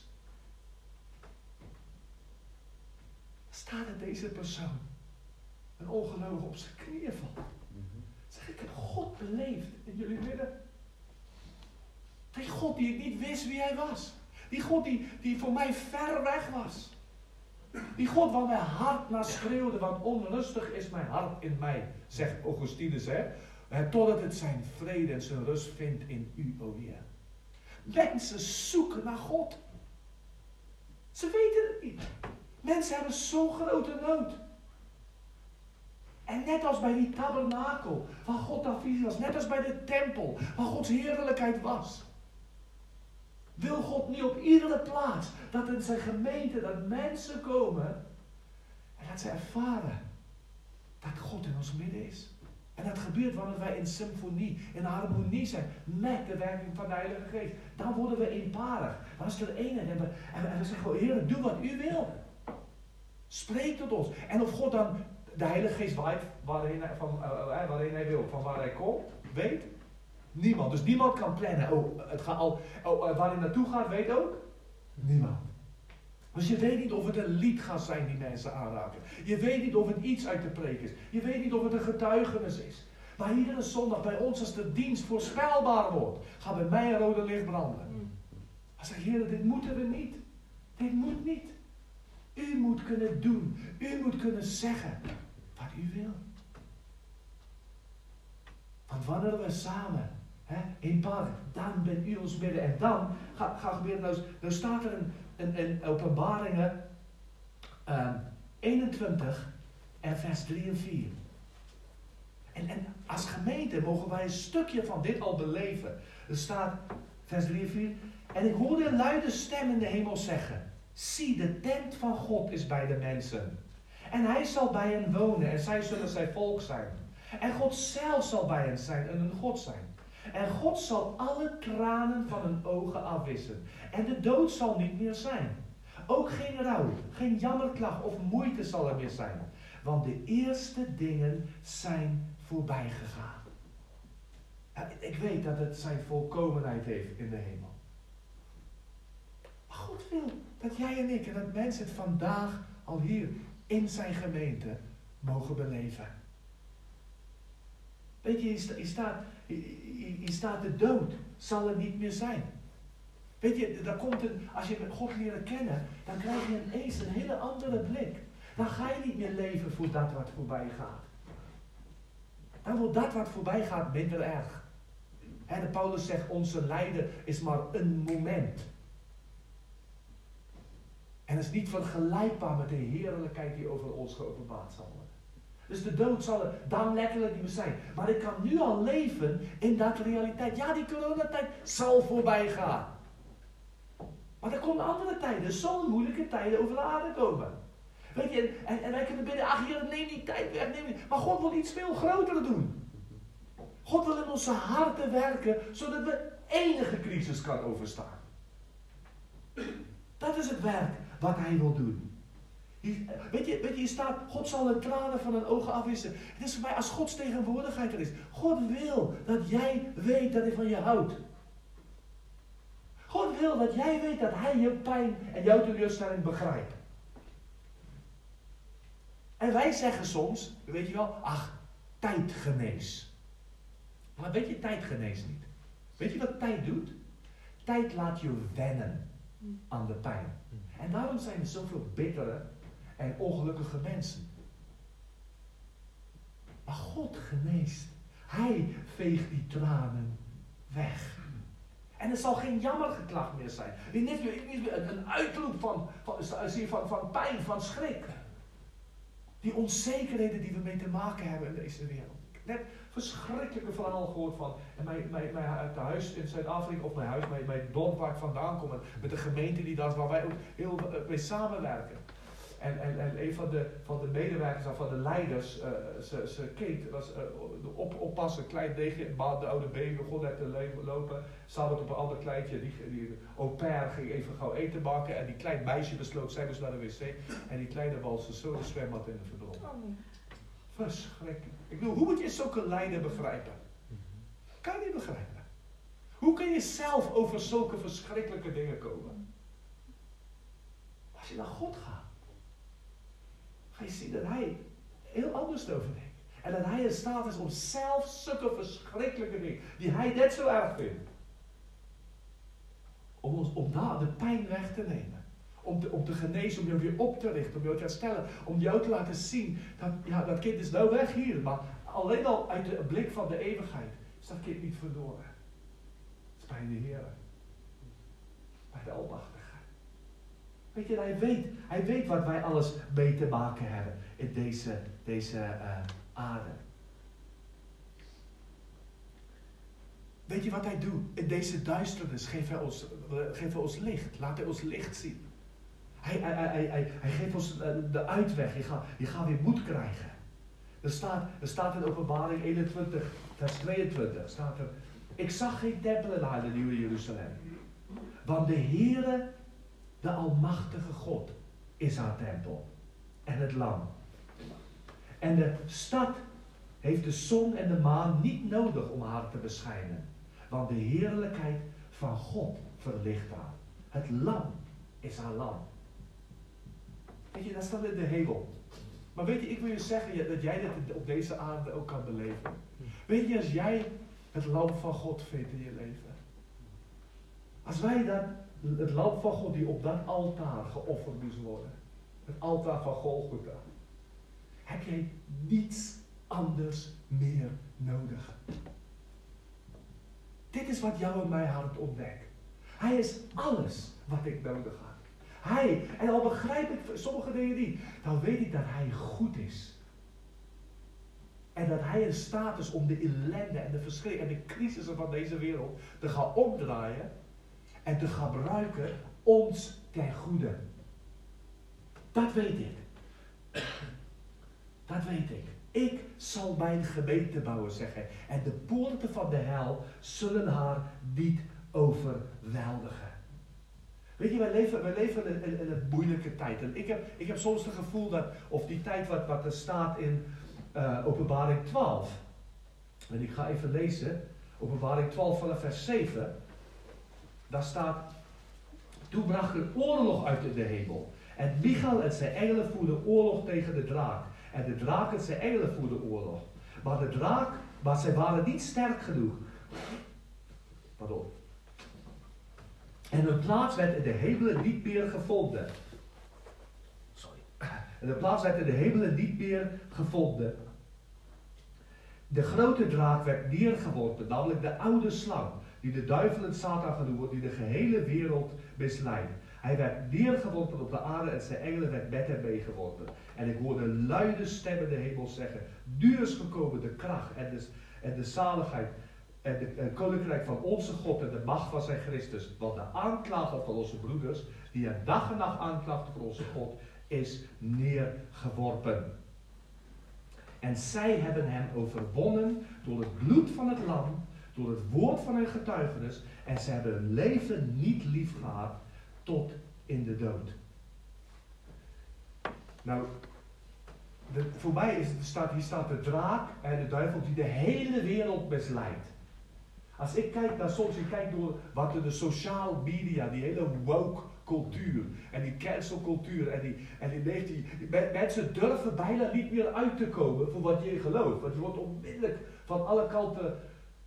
Speaker 1: Staat dat deze persoon, een ongelovige, op zijn knieën valt. Zeg, ik heb God beleefd in jullie midden. Die God die ik niet wist wie hij was. Die God die voor mij ver weg was. Die God waar mijn hart naar schreeuwde, want onrustig is mijn hart in mij, zegt Augustinus, totdat het zijn vrede en zijn rust vindt in u, o Heer. Mensen zoeken naar God. Ze weten het niet. Mensen hebben zo'n grote nood. En net als bij die tabernakel, waar God aanwezig was, net als bij de tempel, waar Gods heerlijkheid was, wil God nu op iedere plaats dat in zijn gemeente, dat mensen komen en dat ze ervaren dat God in ons midden is. En dat gebeurt wanneer wij in symfonie, in harmonie zijn met de werking van de Heilige Geest. Dan worden we eenparig. Dan is er eenheid. En we zeggen, Heer, doe wat u wil. Spreek tot ons. En of God dan de Heilige Geest waait waarheen hij wil, van waar hij komt, weet niemand. Dus niemand kan plannen. Waar hij naartoe gaat, weet ook niemand. Dus je weet niet of het een lied gaat zijn die mensen aanraken. Je weet niet of het iets uit de preek is. Je weet niet of het een getuigenis is. Maar iedere zondag bij ons, als de dienst voorspelbaar wordt, gaat bij mij een rode licht branden. Dan zeg ik, Heer, dit moeten we niet. Dit moet niet. U moet kunnen doen. U moet kunnen zeggen wat u wil. Want wanneer we samen, eenparig, dan bent u ons midden. En dan gaat gebeuren, nou staat er in Openbaringen 21 en vers 3 en 4. En als gemeente mogen wij een stukje van dit al beleven. Er staat, vers 3 en 4. En ik hoorde een luide stem in de hemel zeggen: zie, de tent van God is bij de mensen. En hij zal bij hen wonen en zij zullen zijn volk zijn. En God zelf zal bij hen zijn en hun God zijn. En God zal alle tranen van hun ogen afwissen. En de dood zal niet meer zijn. Ook geen rouw, geen jammerklacht of moeite zal er meer zijn. Want de eerste dingen zijn voorbij gegaan. Ja, ik weet dat het zijn volkomenheid heeft in de hemel. Maar God wil dat jij en ik en dat mensen het vandaag al hier in zijn gemeente mogen beleven. Weet je, hier staat de dood zal er niet meer zijn. Weet je, als je God leren kennen, dan krijg je ineens een hele andere blik. Dan ga je niet meer leven voor dat wat voorbij gaat. Dan wordt dat wat voorbij gaat minder erg. De Paulus zegt, onze lijden is maar een moment. En het is niet vergelijkbaar met de heerlijkheid die over ons geopenbaard zal worden. Dus de dood zal er dan letterlijk niet meer zijn. Maar ik kan nu al leven in dat realiteit. Ja, die coronatijd zal voorbij gaan. Maar er komen andere tijden. Zo'n moeilijke tijden over de aarde komen. Weet je, en wij kunnen bidden, ach Heer, neem die tijd weg, neem die. Maar God wil iets veel groter doen. God wil in onze harten werken, zodat we enige crisis kan overstaan. Dat is het werk wat hij wil doen. Weet je, hier staat, God zal de tranen van hun ogen afwissen. Het is voor mij als Gods tegenwoordigheid er is. God wil dat jij weet dat hij van je houdt. God wil dat jij weet dat hij je pijn en jouw teleurstelling begrijpt. En wij zeggen soms, weet je wel, ach, tijd geneest. Maar weet je, tijd geneest niet. Weet je wat tijd doet? Tijd laat je wennen aan de pijn. En daarom zijn er zoveel bittere en ongelukkige mensen. Maar God geneest. Hij veegt die tranen weg. En er zal geen jammergeklacht meer zijn. Niet meer een uitroep van pijn, van schrik. Die onzekerheden die we mee te maken hebben in deze wereld. Ik heb net verschrikkelijke verhaal gehoord van mijn huis in Zuid-Afrika, of mijn dorp waar ik vandaan kom, met de gemeente die daar is, waar wij ook heel mee samenwerken. En een van de medewerkers, van de leiders, Kate, was oppassen, klein deegje, de oude baby begon net te lopen. Samen op een ander kleintje, die au pair ging even gauw eten maken. En die klein meisje besloot, zij moest naar de wc. En die kleine walste zo de zwembad in de verdronken. Verschrikkelijk. Ik bedoel, hoe moet je zulke lijden begrijpen? Kan je niet begrijpen. Hoe kun je zelf over zulke verschrikkelijke dingen komen? Als je naar God gaat, ga je zien dat hij heel anders over denkt. En dat hij in staat is om zelf zulke verschrikkelijke dingen, die hij net zo erg vindt, om daar de pijn weg te nemen. Om te genezen, om jou weer op te richten, om jou te herstellen. Om jou te laten zien, dat kind is nou weg hier. Maar alleen al uit de blik van de eeuwigheid is dat kind niet verloren. Het is bij de Heer. Bij de Almachtige. Weet je, hij weet wat wij alles mee te maken hebben in deze aarde. Weet je wat hij doet? In deze duisternis geeft hij ons licht. Laat hij ons licht zien. Hij geeft ons de uitweg. Je gaat weer moed krijgen. Er staat in Openbaring 21, vers 22, staat er: ik zag geen tempel in het nieuwe Jeruzalem. Want de Heere, de Almachtige God, is haar tempel. En het lam. En de stad heeft de zon en de maan niet nodig om haar te beschijnen. Want de heerlijkheid van God verlicht haar. Het lam is haar lam. Weet je, dat staat in de hemel. Maar weet je, ik wil je zeggen dat jij dat op deze aarde ook kan beleven. Weet je, als jij het lam van God vindt in je leven. Als wij het lam van God die op dat altaar geofferd moest worden. Het altaar van Golgotha. Heb jij niets anders meer nodig. Dit is wat jou en mijn hart ontdekt. Hij is alles wat ik nodig had. Hij, en al begrijp ik sommige dingen niet, dan weet ik dat hij goed is. En dat hij in staat is om de ellende en de verschil en de crisissen van deze wereld te gaan omdraaien en te gebruiken ons ten goede. Dat weet ik. Dat weet ik. Ik zal mijn gemeente bouwen, zegt hij. En de poorten van de hel zullen haar niet overweldigen. Weet je, wij leven in een moeilijke tijd. En ik heb soms het gevoel dat, of die tijd wat er staat in Openbaring 12. En ik ga even lezen. Openbaring 12 vanaf vers 7. Daar staat: toen brak er oorlog uit in de hemel. En Michael en zijn engelen voerden oorlog tegen de draak. En de draak en zijn engelen voerden oorlog. Maar zij waren niet sterk genoeg. Pardon. En hun plaats werd in de hemelen niet meer gevonden. En de plaats werd in de hemelen niet meer gevonden. De grote draak werd neergeworpen, namelijk de oude slang, die de duivel en Satan genoemd wordt, die de gehele wereld misleidt. Hij werd neergeworpen op de aarde en zijn engelen werd met hem meegeworpen. En ik hoorde luide stemmen in de hemel zeggen: nu is gekomen de kracht en de zaligheid en het koninkrijk van onze God en de macht van zijn Christus. Want de aanklager van onze broeders, die er dag en nacht aanklaagde voor onze God, is neergeworpen. En zij hebben hem overwonnen door het bloed van het lam, door het woord van hun getuigenis, en ze hebben hun leven niet lief gehad tot in de dood. Nou, voor mij hier staat de draak en de duivel die de hele wereld misleidt. Als ik kijk naar soms, ik kijk door wat de sociale media, die hele woke cultuur en die cancel cultuur en die mensen durven bijna niet meer uit te komen voor wat je gelooft. Want je wordt onmiddellijk van alle kanten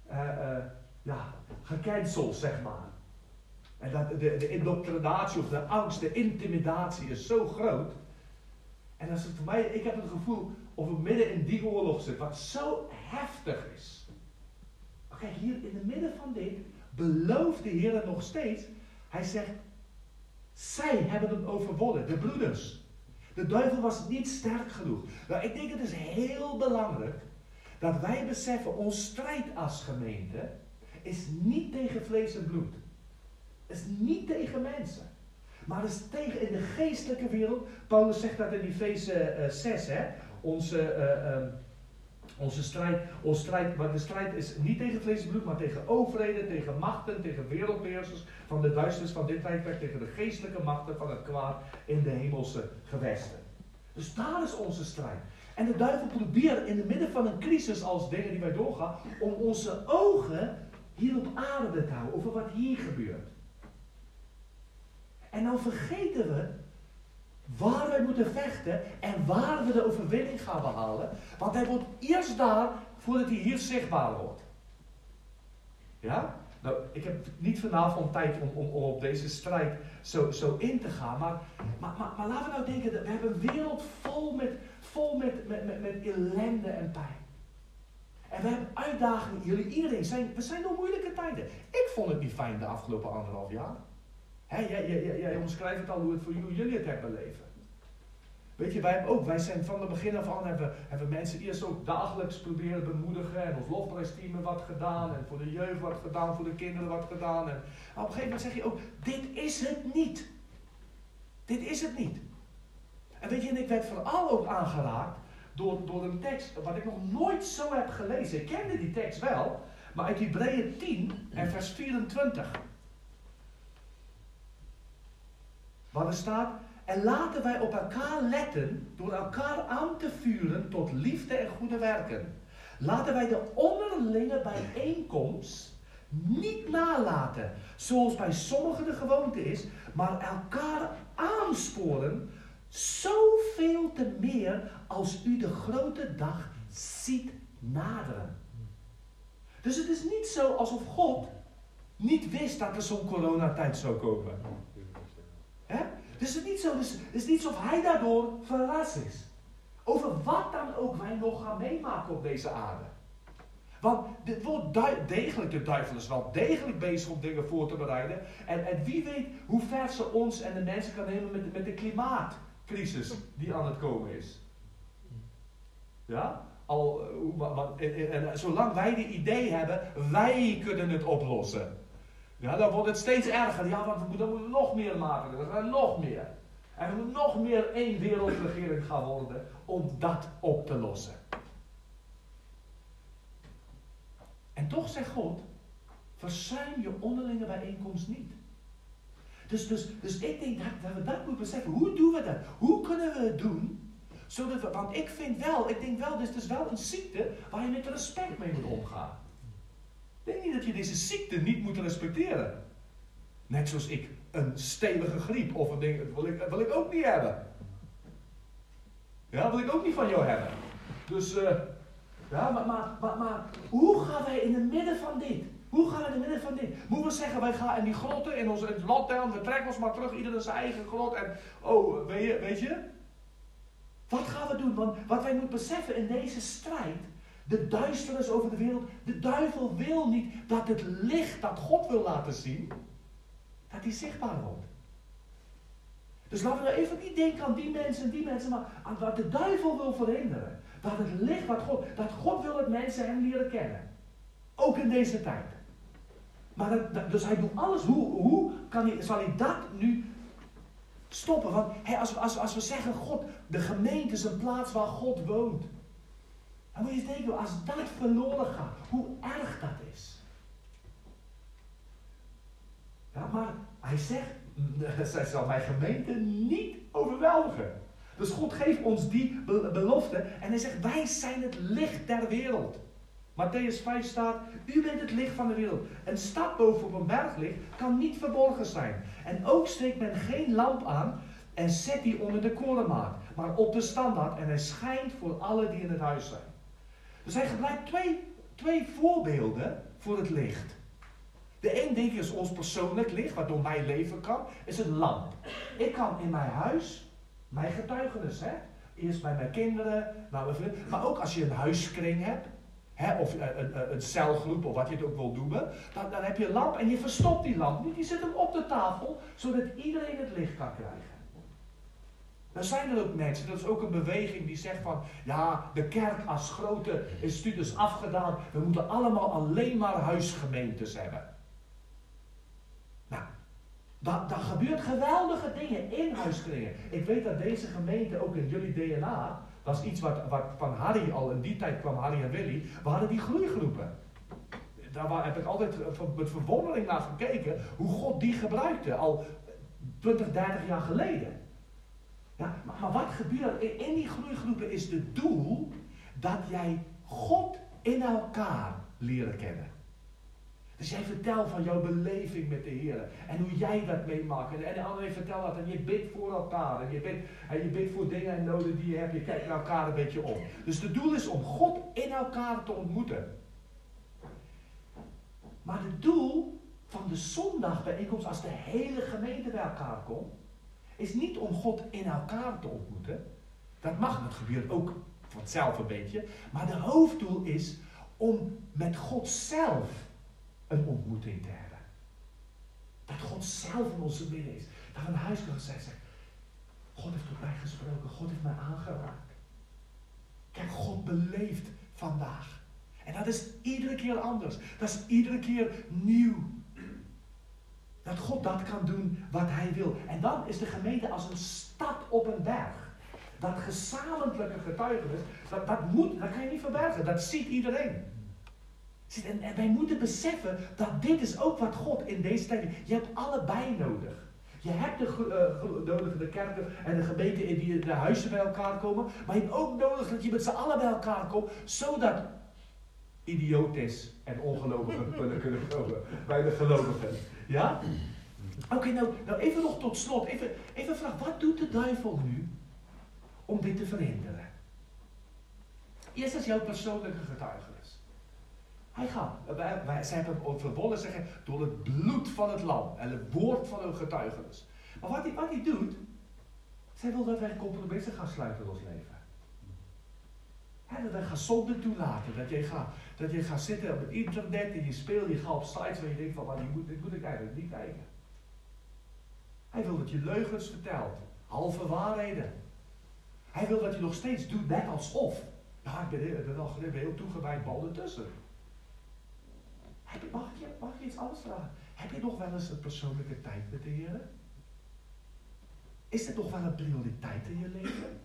Speaker 1: gecanceld, zeg maar. En dat de indoctrinatie of de angst, de intimidatie is zo groot. En als het voor mij, ik heb het gevoel of we midden in die oorlog zitten, wat zo heftig is. Maar kijk, hier in het midden van dit belooft de Heer nog steeds. Hij zegt, zij hebben hem overwonnen, de broeders. De duivel was niet sterk genoeg. Nou, ik denk het is heel belangrijk dat wij beseffen, ons strijd als gemeente is niet tegen vlees en bloed. Is niet tegen mensen. Maar is tegen in de geestelijke wereld. Paulus zegt dat in Efeze 6, hè. Onze strijd, maar de strijd is niet tegen vlees en bloed, maar tegen overheden, tegen machten, tegen wereldbeheersers van de duisternis van dit tijdperk, tegen de geestelijke machten van het kwaad in de hemelse gewesten. Dus daar is onze strijd. En de duivel probeert in het midden van een crisis als dingen die wij doorgaan, om onze ogen hier op aarde te houden, over wat hier gebeurt. En dan vergeten we waar wij moeten vechten en waar we de overwinning gaan behalen. Want hij wordt eerst daar voordat hij hier zichtbaar wordt. Ja? Nou, ik heb niet vanavond tijd om op deze strijd zo in te gaan. Maar laten we nou denken, we hebben een wereld vol met ellende en pijn. En we hebben uitdagingen, we zijn door moeilijke tijden. Ik vond het niet fijn de afgelopen 1,5 jaar. Jij omschrijft het al hoe jullie het hebben beleven. Weet je, wij zijn van het begin af aan hebben mensen eerst ook dagelijks proberen bemoedigen en ons lofprijsteam wat gedaan en voor de jeugd wat gedaan, voor de kinderen wat gedaan. En op een gegeven moment zeg je ook, dit is het niet. Dit is het niet. En weet je, en ik werd vooral ook aangeraakt door een tekst wat ik nog nooit zo heb gelezen. Ik kende die tekst wel, maar uit Hebreeën 10 en vers 24. Waar er staat: en laten wij op elkaar letten door elkaar aan te vuren tot liefde en goede werken. Laten wij de onderlinge bijeenkomst niet nalaten, zoals bij sommigen de gewoonte is, maar elkaar aansporen, zoveel te meer als u de grote dag ziet naderen. Dus het is niet zo alsof God niet wist dat er zo'n coronatijd zou komen. Hè? Dus het is niet zo, het is niet alsof hij daardoor verrast is. Over wat dan ook wij nog gaan meemaken op deze aarde. Want dit wordt degelijk, de duivel is wel degelijk bezig om dingen voor te bereiden. En wie weet hoe ver ze ons en de mensen kan nemen met de klimaatcrisis die aan het komen is. Ja? Zolang wij de idee hebben, wij kunnen het oplossen. Ja, dan wordt het steeds erger. Ja, want we moeten nog meer maken. We gaan nog meer. En we moeten nog meer één wereldregering gaan worden om dat op te lossen. En toch zegt God, verzuim je onderlinge bijeenkomst niet. Dus ik denk dat we dat moeten beseffen. Hoe doen we dat? Hoe kunnen we het doen? Want ik denk wel, dit is wel een ziekte waar je met respect mee moet omgaan. Ik denk niet dat je deze ziekte niet moet respecteren. Net zoals ik een stevige griep of een ding, dat wil ik ook niet hebben. Ja, dat wil ik ook niet van jou hebben. Dus, maar hoe gaan wij in het midden van dit? Moeten we zeggen, wij gaan in die grotten, in het lockdown, we trekken ons maar terug, ieder in zijn eigen grot. En, weet je? Wat gaan we doen? Want wat wij moeten beseffen in deze strijd, de duisternis over de wereld, de duivel wil niet dat het licht dat God wil laten zien, dat die zichtbaar wordt. Dus laten we even niet denken aan die mensen, maar aan wat de duivel wil verhinderen. Dat het licht dat God wil dat mensen hem leren kennen. Ook in deze tijd. Maar dus hij doet alles. Hoe zal hij dat nu stoppen? Want als we zeggen, God, de gemeente is een plaats waar God woont. Dan moet je eens denken, als dat verloren gaat, hoe erg dat is. Ja, maar hij zegt, zij zal mijn gemeente niet overweldigen. Dus God geeft ons die belofte en hij zegt, wij zijn het licht der wereld. Matthäus 5 staat, u bent het licht van de wereld. Een stad bovenop een berg ligt, kan niet verborgen zijn. En ook steekt men geen lamp aan en zet die onder de korenmaat, maar op de standaard en hij schijnt voor alle die in het huis zijn. Dus hij gebruikt twee voorbeelden voor het licht. De een ding is ons persoonlijk licht, wat door mijn leven kan, is een lamp. Ik kan in mijn huis, mijn getuigenis, eerst bij mijn kinderen, maar ook als je een huiskring hebt, of een celgroep of wat je het ook wil noemen, dan heb je een lamp en je verstopt die lamp niet. Je zet hem op de tafel, zodat iedereen het licht kan krijgen. Dan zijn er ook mensen, dat is ook een beweging die zegt van, ja, de kerk als grote instituut is afgedaan, we moeten allemaal alleen maar huisgemeentes hebben. Nou, daar gebeurt geweldige dingen in huiskringen. Ik weet dat deze gemeente ook in jullie DNA, dat is iets wat van Harry al, in die tijd kwam Harry en Willy, waren die groeigroepen. Daar heb ik altijd met verwondering naar gekeken, hoe God die gebruikte, al 20, 30 jaar geleden. Ja, maar wat gebeurt in die groeigroepen is het doel dat jij God in elkaar leren kennen. Dus jij vertelt van jouw beleving met de Heer en hoe jij dat meemaakt. En de anderen vertelt dat en je bidt voor elkaar. En je bidt voor dingen en noden die je hebt. Je kijkt naar elkaar een beetje om. Dus het doel is om God in elkaar te ontmoeten. Maar het doel van de zondagbijeenkomst, als de hele gemeente bij elkaar komt, is niet om God in elkaar te ontmoeten. Dat mag, dat gebeurt ook vanzelf een beetje. Maar de hoofddoel is om met God zelf een ontmoeting te hebben. Dat God zelf in onze midden is. Dat we een huis kunnen zeggen, God heeft tot mij gesproken, God heeft mij aangeraakt. Kijk, God beleeft vandaag. En dat is iedere keer anders. Dat is iedere keer nieuw. Dat God dat kan doen wat hij wil. En dan is de gemeente als een stad op een berg. Dat gezamenlijke getuigenis, dat kan je niet verbergen. Dat ziet iedereen. En wij moeten beseffen dat dit is ook wat God in deze tijd... Je hebt allebei nodig. Je hebt de kerken en de gemeenten die de huizen bij elkaar komen. Maar je hebt ook nodig dat je met z'n allen bij elkaar komt. Zodat idiotes en ongelovigen kunnen komen bij de gelovigen. Ja? Oké, nou even nog tot slot. Even een vraag. Wat doet de duivel nu om dit te verhinderen? Eerst is jouw persoonlijke getuigenis. Hij gaat. Zij hebben hem verbonden zeggen door het bloed van het lam en het woord van hun getuigenis. Maar wat hij doet, zij wil dat wij compromissen gaan sluiten in ons leven. Dat wij gaan zonde toelaten. Dat je gaat zitten op het internet en je speelt, je gaat op sites waar je denkt van, maar dit moet ik eigenlijk niet kijken. Hij wil dat je leugens vertelt, halve waarheden. Hij wil dat je nog steeds doet net alsof. Ja, ik ben heel toegewijd, bal ertussen. Mag ik je iets anders vragen? Heb je nog wel eens een persoonlijke tijd met de Heer? Is dit nog wel een prioriteit in je leven?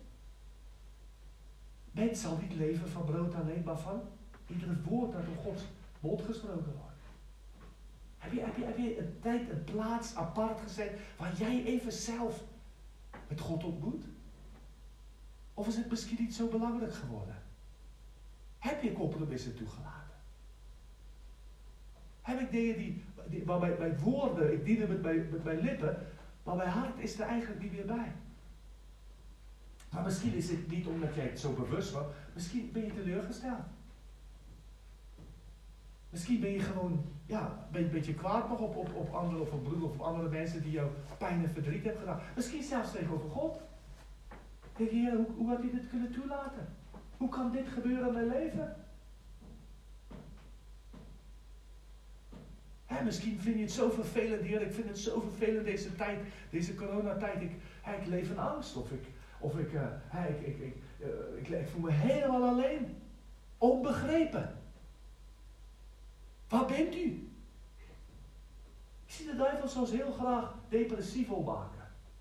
Speaker 1: Mens zal niet leven van brood alleen, maar van ieder woord dat door Gods mond gesproken wordt. Heb je een tijd, een plaats apart gezet waar jij even zelf met God ontmoet? Of is het misschien niet zo belangrijk geworden? Heb je compromissen toegelaten? Heb ik dingen waar mijn woorden, ik dien het met mijn lippen, maar mijn hart is er eigenlijk niet meer bij. Maar misschien is het niet omdat jij het zo bewust was, misschien ben je teleurgesteld. Misschien ben je gewoon, een beetje kwaad nog op anderen of op broeder of op andere mensen die jou pijn en verdriet hebben gedaan. Misschien zelfs tegenover God. Denk je, Heer, hoe had hij dit kunnen toelaten? Hoe kan dit gebeuren in mijn leven? Misschien vind je het zo vervelend, Heer, ik vind het zo vervelend deze tijd, deze coronatijd. Ik leef in angst ik voel me helemaal alleen. Onbegrepen. Waar bent u? Ik zie de duivel soms heel graag depressief opmaken.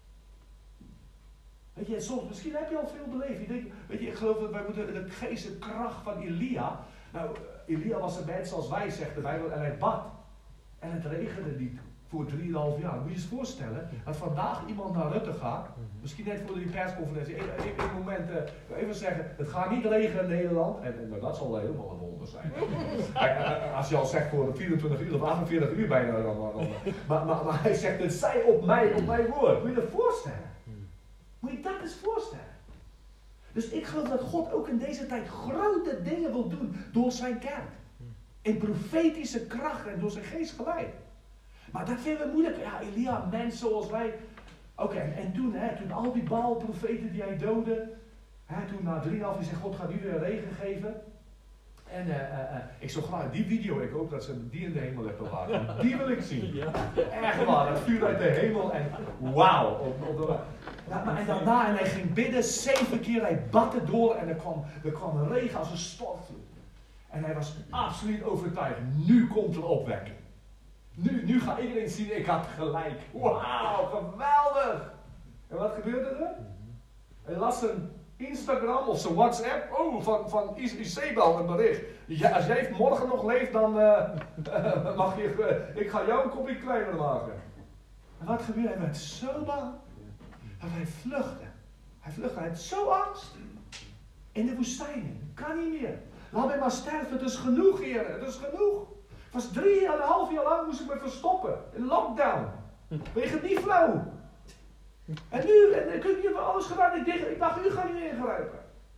Speaker 1: Weet je, soms, misschien heb je al veel beleefd. Je denkt, weet je, ik geloof dat wij moeten de geest en kracht van Elia. Nou, Elia was een mens zoals wij, zegt de Bijbel, en hij bad. En het regende niet voor 3,5 jaar. Moet je eens voorstellen dat vandaag iemand naar Rutte gaat. Misschien net voor die persconferentie. Eén moment, even zeggen, het gaat niet regenen in Nederland. En dat zal helemaal een wonder zijn. Als je al zegt voor 24 uur of 48 uur bijna. Maar hij zegt, het zij op mijn woord. Moet je dat voorstellen? Moet je dat eens voorstellen? Dus ik geloof dat God ook in deze tijd grote dingen wil doen door zijn kerk. In profetische kracht en door zijn geest geleid. Maar dat vinden we moeilijk. Ja, Elia, mens zoals wij. Oké, en toen al die Baal-profeten die hij doodde. Toen na 3,5 jaar zegt God gaat nu weer regen geven. En ik zou graag die video, ik hoop dat ze die in de hemel hebben bewaard. Die wil ik zien. Ja. Echt waar, dat vuur uit de hemel en wauw. En daarna, en hij ging bidden 7 keer, hij bad het door en er kwam een regen als een stortvloed. En hij was absoluut overtuigd, nu komt er opwekking. Nu gaat iedereen zien, ik had gelijk. Wauw, geweldig. En wat gebeurde er? Hij las een Instagram of zijn WhatsApp, van Isabel een bericht. Ja, als jij morgen nog leeft, dan mag je, ik ga jou een kopje kleiner maken. En wat gebeurde? Hij werd zo bang, dat hij vluchtte. Hij had zo angst. In de woestijn, kan niet meer. Laat mij maar sterven, het is genoeg, Heer, het is genoeg. Het was 3,5 jaar lang moest ik me verstoppen, in lockdown. Ben je niet flauw? En nu, ik heb alles gedaan, ik dacht, u gaat nu ingrijpen.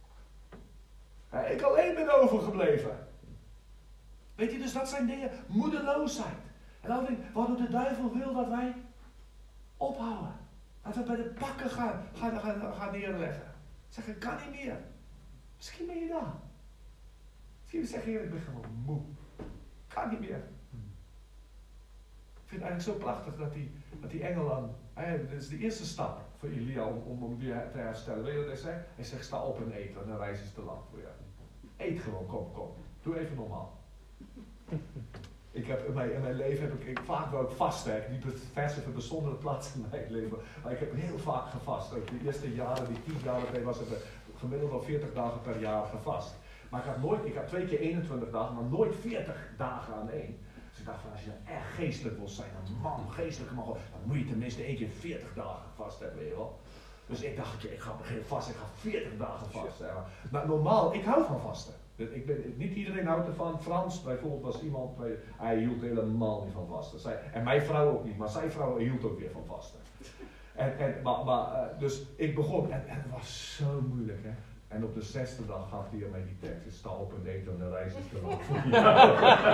Speaker 1: Ik alleen ben overgebleven. Weet je, dus dat zijn dingen, moedeloosheid. En dan denk ik, wat de duivel wil dat wij ophouden. Dat we bij de pakken gaan neerleggen. Zeggen, ik kan niet meer. Misschien ben je daar. Misschien zeg je, ik ben gewoon moe. Kan niet meer. Ik vind het eigenlijk zo prachtig dat die engel dan, dat is de eerste stap voor Elia om hem weer te herstellen. Weet je wat hij zegt? Hij zegt, sta op en eet, en dan reizen ze te lang voor je. Eet gewoon, kom. Doe even normaal. Ik heb in mijn leven heb ik vaak wel vasten. Die versen van bijzondere plaats in mijn leven. Maar ik heb heel vaak gevast. Ook de eerste jaren, die 10 jaar was het gemiddeld al 40 dagen per jaar gevast. Maar ik had 2 keer 21 dagen, maar nooit 40 dagen aan één. Dus ik dacht van, als je nou echt geestelijk wil zijn, dan moet je tenminste 1 keer 40 dagen vast hebben, weet je wel. Dus ik dacht, ik ga beginnen vast, ik ga 40 dagen vast. Maar normaal, ik hou van vasten. Niet iedereen houdt ervan. Frans bijvoorbeeld was iemand, hij hield helemaal niet van vasten. En mijn vrouw ook niet, maar zijn vrouw hield ook weer van vasten. Dus ik begon en het was zo moeilijk, hè. En op de 6e dag gaf hij mij die tekst. Sta op en eet en de reis is erop voor jou.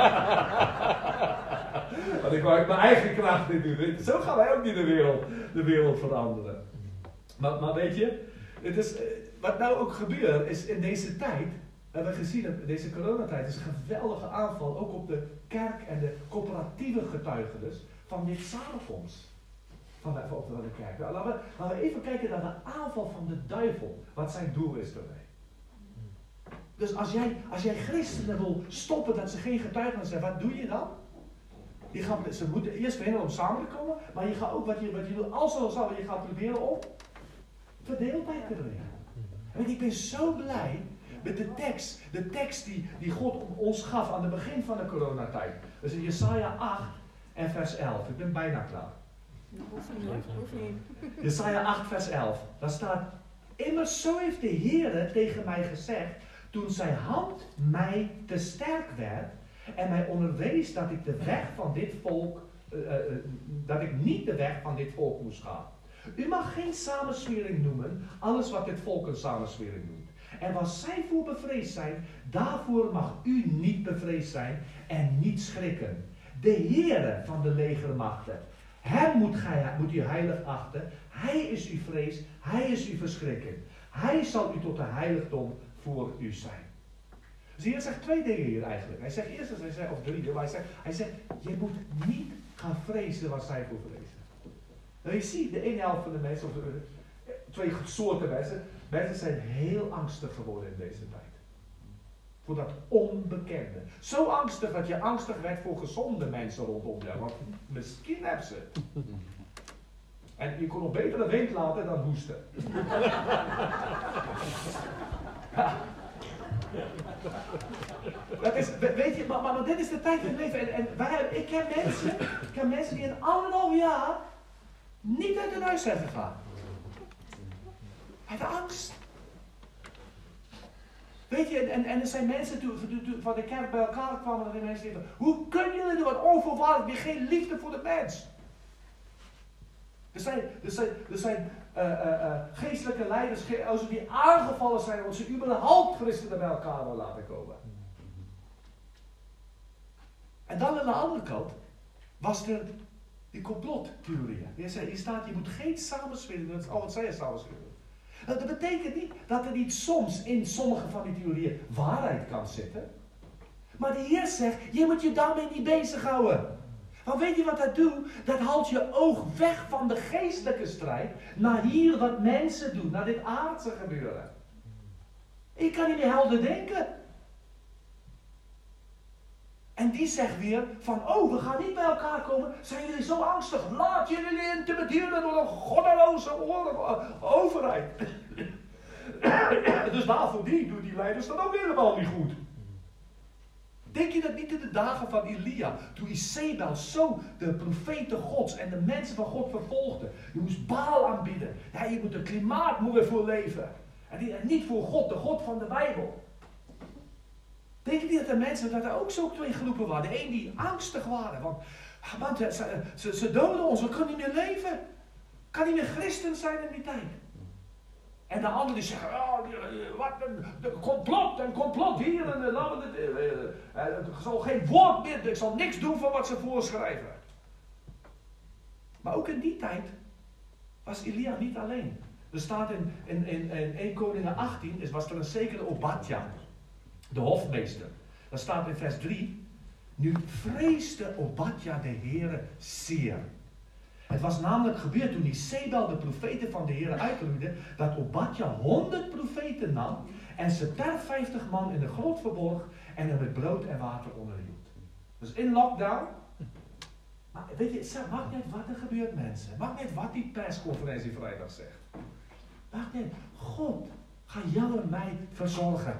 Speaker 1: Want ik wou uit mijn eigen kracht dit doen. Zo gaan wij ook niet de wereld veranderen. Maar weet je, het is, wat nou ook gebeurt is in deze tijd, hebben we gezien, in deze coronatijd is een geweldige aanval ook op de kerk en de coöperatieve getuigenis van dit samenkomst. Van de kerk. Nou, laten we even kijken naar de aanval van de duivel. Wat zijn doel is ermee. Dus als jij christenen wil stoppen dat ze geen getuigenis hebben, wat doe je dan? Ze moeten eerst verhinderen om samen te komen, maar je gaat ook wat je doet, als er zou, je gaat proberen om verdeeldheid te brengen. En ik ben zo blij met de tekst die God ons gaf aan het begin van de coronatijd. Dat is in Jesaja 8 en vers 11. Ik ben bijna klaar. Jesaja 8 vers 11. Daar staat, immers zo heeft de Heere tegen mij gezegd, toen zijn hand mij te sterk werd en mij onderwees dat ik niet de weg van dit volk moest gaan. U mag geen samenswering noemen, alles wat dit volk een samenswering noemt. En waar zij voor bevreesd zijn, daarvoor mag u niet bevreesd zijn en niet schrikken. De Heere van de legermachten, hem moet u heilig achten. Hij is uw vrees, hij is uw verschrikking. Hij zal u tot de heiligdom voor u zijn. Dus hier zegt 2 dingen hier eigenlijk. Hij zegt eerst, of 3, maar hij zegt, je moet niet gaan vrezen waar zij voor vrezen. Nou, je ziet, de ene helft van de mensen, of 2 soorten mensen zijn heel angstig geworden in deze tijd. Voor dat onbekende. Zo angstig dat je angstig werd voor gezonde mensen rondom jou. Want misschien hebben ze. En je kon nog beter de wind laten dan hoesten. Dat is, weet je, maar dit is de tijd van het leven. En ik ken mensen die in 1,5 jaar niet uit hun huis zijn gegaan. Uit angst. Weet je, en er zijn mensen toen van de kerk bij elkaar kwamen en die mensen zeggen, hoe kunnen jullie doen wat onvoorwaardelijk, weer geen liefde voor de mens? Er zijn geestelijke leiders, als die aangevallen zijn, omdat ze überhaupt christenen bij elkaar willen laten komen. En dan aan de andere kant was er die complottheorieën. Hier staat, je moet geen samenswering doen, dat is al wat zij samenswering. Dat betekent niet dat er niet soms in sommige van die theorieën waarheid kan zitten. Maar de Heer zegt, je moet je daarmee niet bezighouden. Want weet je wat dat doet? Dat haalt je oog weg van de geestelijke strijd naar hier wat mensen doen, naar dit aardse gebeuren. Ik kan niet meer helder denken. En die zegt weer van, we gaan niet bij elkaar komen. Zijn jullie zo angstig? Laat jullie intimideren door een goddeloze overheid. Dus daarvoor doen die leiders dat ook helemaal niet goed. Denk je dat niet in de dagen van Elia, toen Izebel zo de profeten Gods en de mensen van God vervolgde. Je moest Baal aanbieden. Ja, je moet het klimaat voor leven. En niet voor God, de God van de Bijbel. Denk je niet dat er mensen, dat er ook zo 2 groepen waren. De een die angstig waren, want ze doden ons, we kunnen niet meer leven. Kan niet meer christen zijn in die tijd. En de anderen die zeggen, wat een complot hier. En ik zal geen woord meer, ik zal niks doen van wat ze voorschrijven. Maar ook in die tijd was Elia niet alleen. Er staat in 1 Koningen 18, was er een zekere Obadja, de hofmeester. Daar staat in vers 3, nu vreesde Obadja de Heere zeer. Het was namelijk gebeurd toen Izebel de profeten van de Heer uitroeide, dat Obadja 100 profeten nam en ze per 50 man in de grot verborg en er met brood en water onderhield. Dus in lockdown. Maar weet je, maakt niet wat er gebeurt, mensen. Maakt niet wat die persconferentie vrijdag zegt. Maakt niet. God gaat jou en mij verzorgen.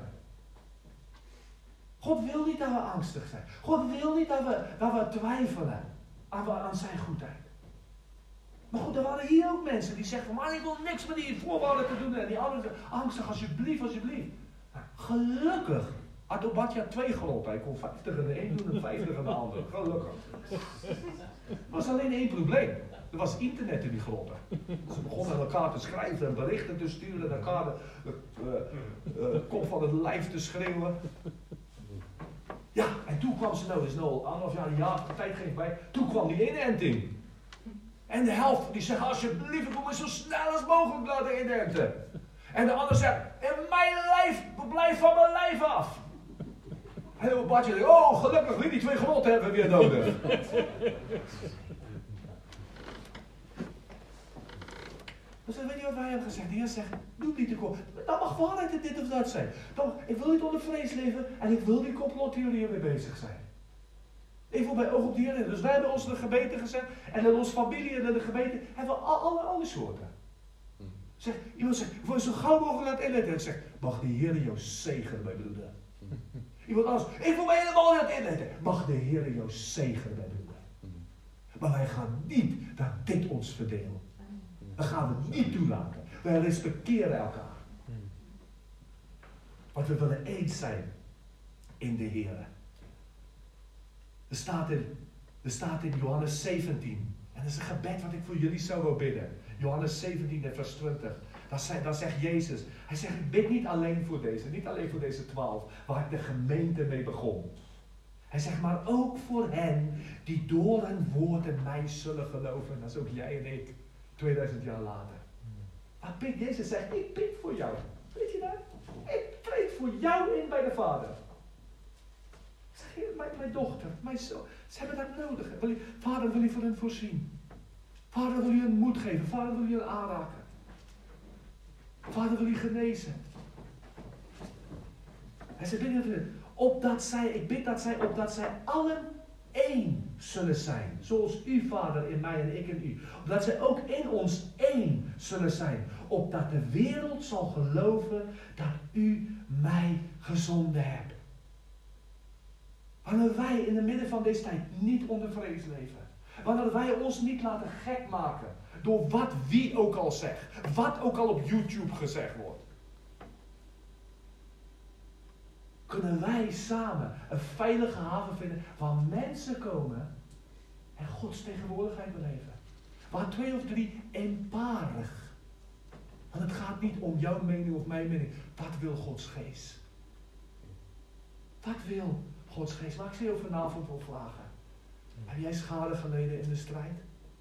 Speaker 1: God wil niet dat we angstig zijn. God wil niet dat we twijfelen aan zijn goedheid. Maar goed, er waren hier ook mensen die zeggen van, maar ik wil niks met die voorwaarden te doen. En die anderen angstig, alsjeblieft. Nou, gelukkig had Obadja 2 gelopen. Hij kon 50 in de een doen en 50 in de ander. Gelukkig. Er was alleen één probleem. Er was internet in die grotten. Ze begonnen elkaar te schrijven en berichten te sturen. En elkaar de kop van het lijf te schreeuwen. Ja, en toen kwam ze nou, is nou anderhalf jaar, een jaar, de tijd ging bij. Toen kwam die inenting. En de helft die zegt, alsjeblieft, ik moet me zo snel als mogelijk laten inenten. En de ander zegt, in mijn lijf, blijf van mijn lijf af. En op Badje zegt, oh gelukkig, die 2 grotten hebben we weer nodig. Dus weet je wat wij hebben gezegd? De Heer zegt, doe niet te kort. Dat mag waarheid in dit of dat zijn. Ik wil niet onder vrees leven en ik wil die complottheorieën mee bezig zijn. Ik wil bij oog op de Heer. Dus wij hebben ons in de gemeente gezet en in onze familie en in de gemeente hebben we alle soorten. Iemand zegt, ik wil zo gauw mogelijk laten inletten. En ik zeg, mag de Heer jou zegenen, mijn broeder. Iemand anders, ik wil mij helemaal laten inletten. Mag de Heer jou zegenen, mijn broeder. Maar wij gaan niet dat dit ons verdeelt. Dat gaan we niet toelaten. Wij respecteren elkaar. Want we willen eens zijn in de Heer. Er staat in Johannes 17. En dat is een gebed wat ik voor jullie zou wil bidden. Johannes 17 en vers 20. Dan zegt Jezus. Hij zegt, ik bid niet alleen voor deze. Niet alleen voor deze 12. Waar ik de gemeente mee begon. Hij zegt, maar ook voor hen die door hun woord in mij zullen geloven. Dat is ook jij en ik. 2000 jaar later. Maar Jezus zegt, ik bid voor jou. Weet je dat? Ik treed voor jou in bij de Vader. Zeg, mijn dochter, mijn zoon, ze hebben dat nodig. Vader, wil je voor hen voorzien? Vader, wil je hun moed geven? Vader, wil je hun aanraken? Vader, wil je genezen? Hij zegt, ik bid dat zij opdat zij allen één zullen zijn. Zoals u, Vader, in mij en ik in u. Opdat zij ook in ons één zullen zijn. Opdat de wereld zal geloven dat u mij gezonden hebt. Wanneer wij in het midden van deze tijd niet onder vrees leven. Wanneer wij ons niet laten gek maken. Door wat wie ook al zegt. Wat ook al op YouTube gezegd wordt. Kunnen wij samen een veilige haven vinden waar mensen komen en Gods tegenwoordigheid beleven. Waar 2 of 3 eenparig. Want het gaat niet om jouw mening of mijn mening. Wat wil Gods geest? Wat wil Gods geest? Maar ik zie je vanavond wel vragen. Heb jij schade geleden in de strijd?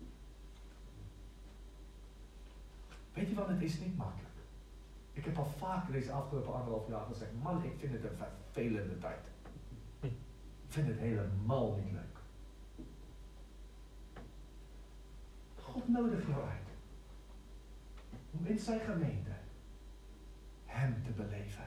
Speaker 1: Weet je wat, het is niet makkelijk. Ik heb al vaak deze afgelopen 1,5 jaar gezegd, man, ik vind het een vervelende tijd. Ik vind het helemaal niet leuk. God nodigt jou uit. Om in zijn gemeente hem te beleven.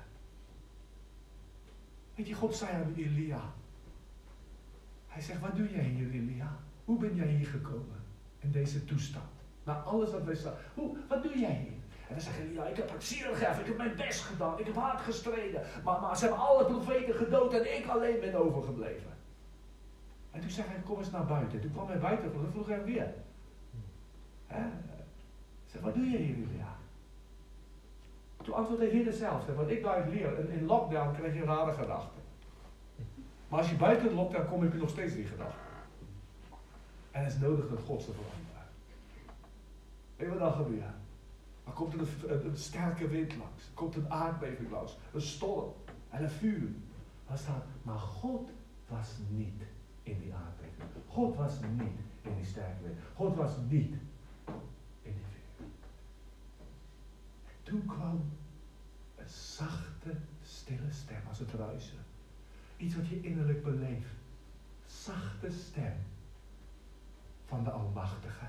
Speaker 1: Weet je, God zei aan Elia. Hij zegt, wat doe jij hier, Elia? Hoe ben jij hier gekomen? In deze toestand. Na alles wat wij staan. Wat doe jij hier? En dan zeg je, ja, ik heb het ziel gegeven, ik heb mijn best gedaan, ik heb hard gestreden. Maar ze hebben alle profeten gedood en ik alleen ben overgebleven. En toen zei hij, kom eens naar buiten. Toen kwam hij buiten en vroeg hij weer. Hij zei, wat doe je hier, Elia? Toen antwoordde hij zelf, want ik blijf leren. In lockdown krijg je rare gedachten. Maar als je buiten de lockdown kom je nog steeds die gedachten. En het is nodig dat God ze verandert. Weet je wat dan gebeurt? Er komt een sterke wind langs. Er komt een aardbeving langs. Een storm. En een vuur. Daar staat, maar God was niet in die aardbeving. God was niet in die sterke wind. God was niet in die vuur. En toen kwam een zachte, stille stem als het ruisen. Iets wat je innerlijk beleeft. Zachte stem van de Almachtige.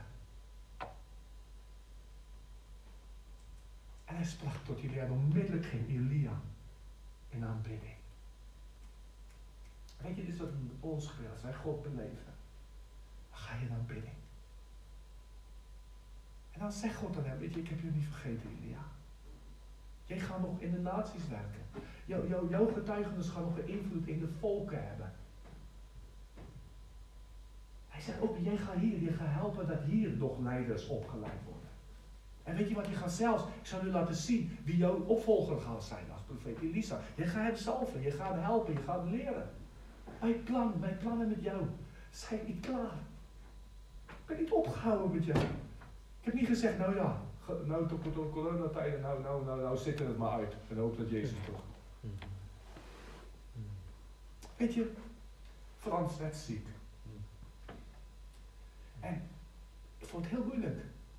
Speaker 1: En hij sprak tot Elia en onmiddellijk ging Elia in aanbidding. Weet je, dit is wat met ons gebeurt. Als wij God beleven, dan ga je naar bidding. En dan zegt God aan hem, weet je, ik heb je niet vergeten, Elia. Jij gaat nog in de naties werken. Jouw getuigenis gaat nog een invloed in de volken hebben. Hij zegt ook, jij gaat helpen dat hier nog leiders opgeleid worden. En weet je wat, je gaat zelfs, ik zal u laten zien wie jouw opvolger gaat zijn als profeet Elisa. Je gaat hem zalven, je gaat hem helpen, je gaat hem leren. Wij plannen met jou. Zijn niet klaar. Ik ben niet opgehouden met jou. Ik heb niet gezegd, nou ja, nou toch door coronatijden, nou zit er het maar uit. En hoop dat Jezus toch. Weet je, Frans werd ziek. En ik vond het heel moeilijk.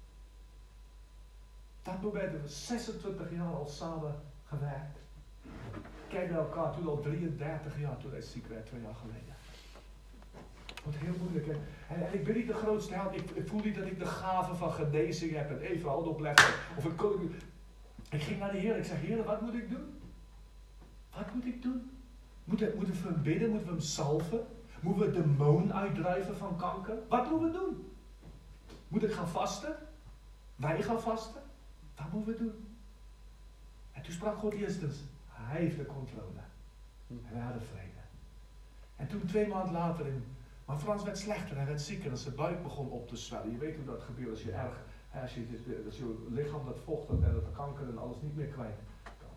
Speaker 1: Dat moment hebben we 26 jaar al samen gewerkt. Kijk naar elkaar, toen al 33 jaar, toen hij ziek werd, 2 jaar geleden. Ik vond het heel moeilijk. En ik ben niet de grootste held. Ik voel niet dat ik de gave van genezing heb en even hand opleggen. Of ik ging naar de Heer. Ik zeg, Heer, wat moet ik doen? Wat moet ik doen? Moeten we hem bidden? Moeten we hem salven? Moeten we demon uitdrijven van kanker? Wat moeten we doen? Moet ik gaan vasten? Wij gaan vasten? Wat moeten we doen? En toen sprak God eerstens, hij heeft de controle. En wij hadden vrede. En toen 2 maanden later, maar Frans werd slechter, hij werd zieker en zijn buik begon op te zwellen. Je weet hoe dat gebeurt als als je lichaam dat vocht en dat kanker en alles niet meer kwijt kan.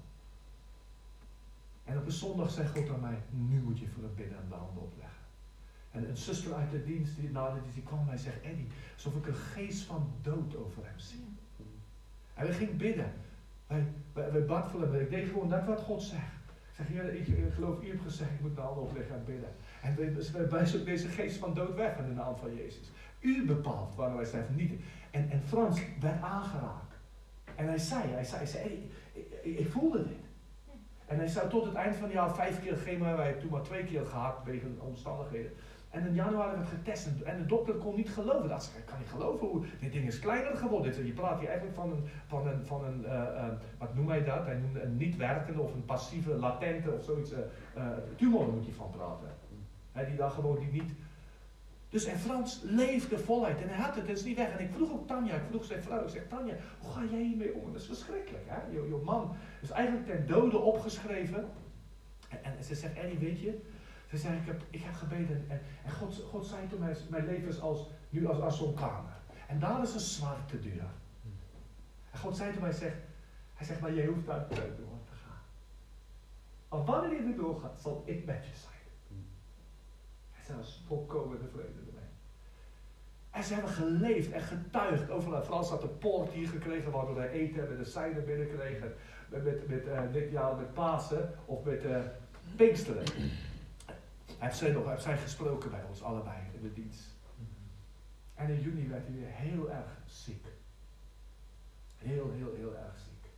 Speaker 1: En op een zondag zei God aan mij, nu moet je voor hem bidden en de handen opleggen. En een zuster uit de dienst die kwam mij en zei, Eddie, alsof ik een geest van dood over hem zie. En we gingen bidden. Wij bad voor hem. Ik deed gewoon dat wat God zegt. Ik zeg, Heer, ik geloof, u hebt gezegd, ik moet de handen opleggen en bidden. En wij wijzen deze geest van dood weg in de naam van Jezus. U bepaalt waar wij zijn vernietigen. En Frans werd aangeraakt. En hij zei, ik voelde dit. En hij zou tot het eind van het jaar 5 keer chemo hebben. Wij hebben toen maar 2 keer gehad, wegen omstandigheden. En in januari werd getest en de dokter kon niet geloven. Dat ik kan niet geloven hoe dit ding is kleiner geworden. Je praat hier eigenlijk van een wat noem hij dat? Hij noemde een niet werkende of een passieve, latente of zoiets. Tumor moet je van praten. Die dan gewoon niet. Dus en Frans leefde voluit en hij had het is niet weg. En ik vroeg ook Tanja, ik vroeg zijn vrouw, ik zeg Tanja, hoe ga jij hiermee om? Dat is verschrikkelijk, hè? Je man is eigenlijk ten dode opgeschreven. En ze zegt, Eddie, weet je, ze zei, ik heb gebeden en God zei toen mij, mijn leven is nu als zo'n kamer. En daar is een zwarte deur. En God zei toen mij, hij zegt, maar jij hoeft daar niet door te gaan. Maar wanneer je er door gaat, zal ik met je zijn. Hij zei, dat is volkomen de vrede ermee. En ze hebben geleefd en getuigd. Overal Frans had een poort hier gekregen, waardoor wij eten en de zijde binnenkregen. Met dit jaar met Pasen of met Pinksteren. Hij heeft zij gesproken bij ons allebei in de dienst. En in juni werd hij weer heel erg ziek. Heel erg ziek.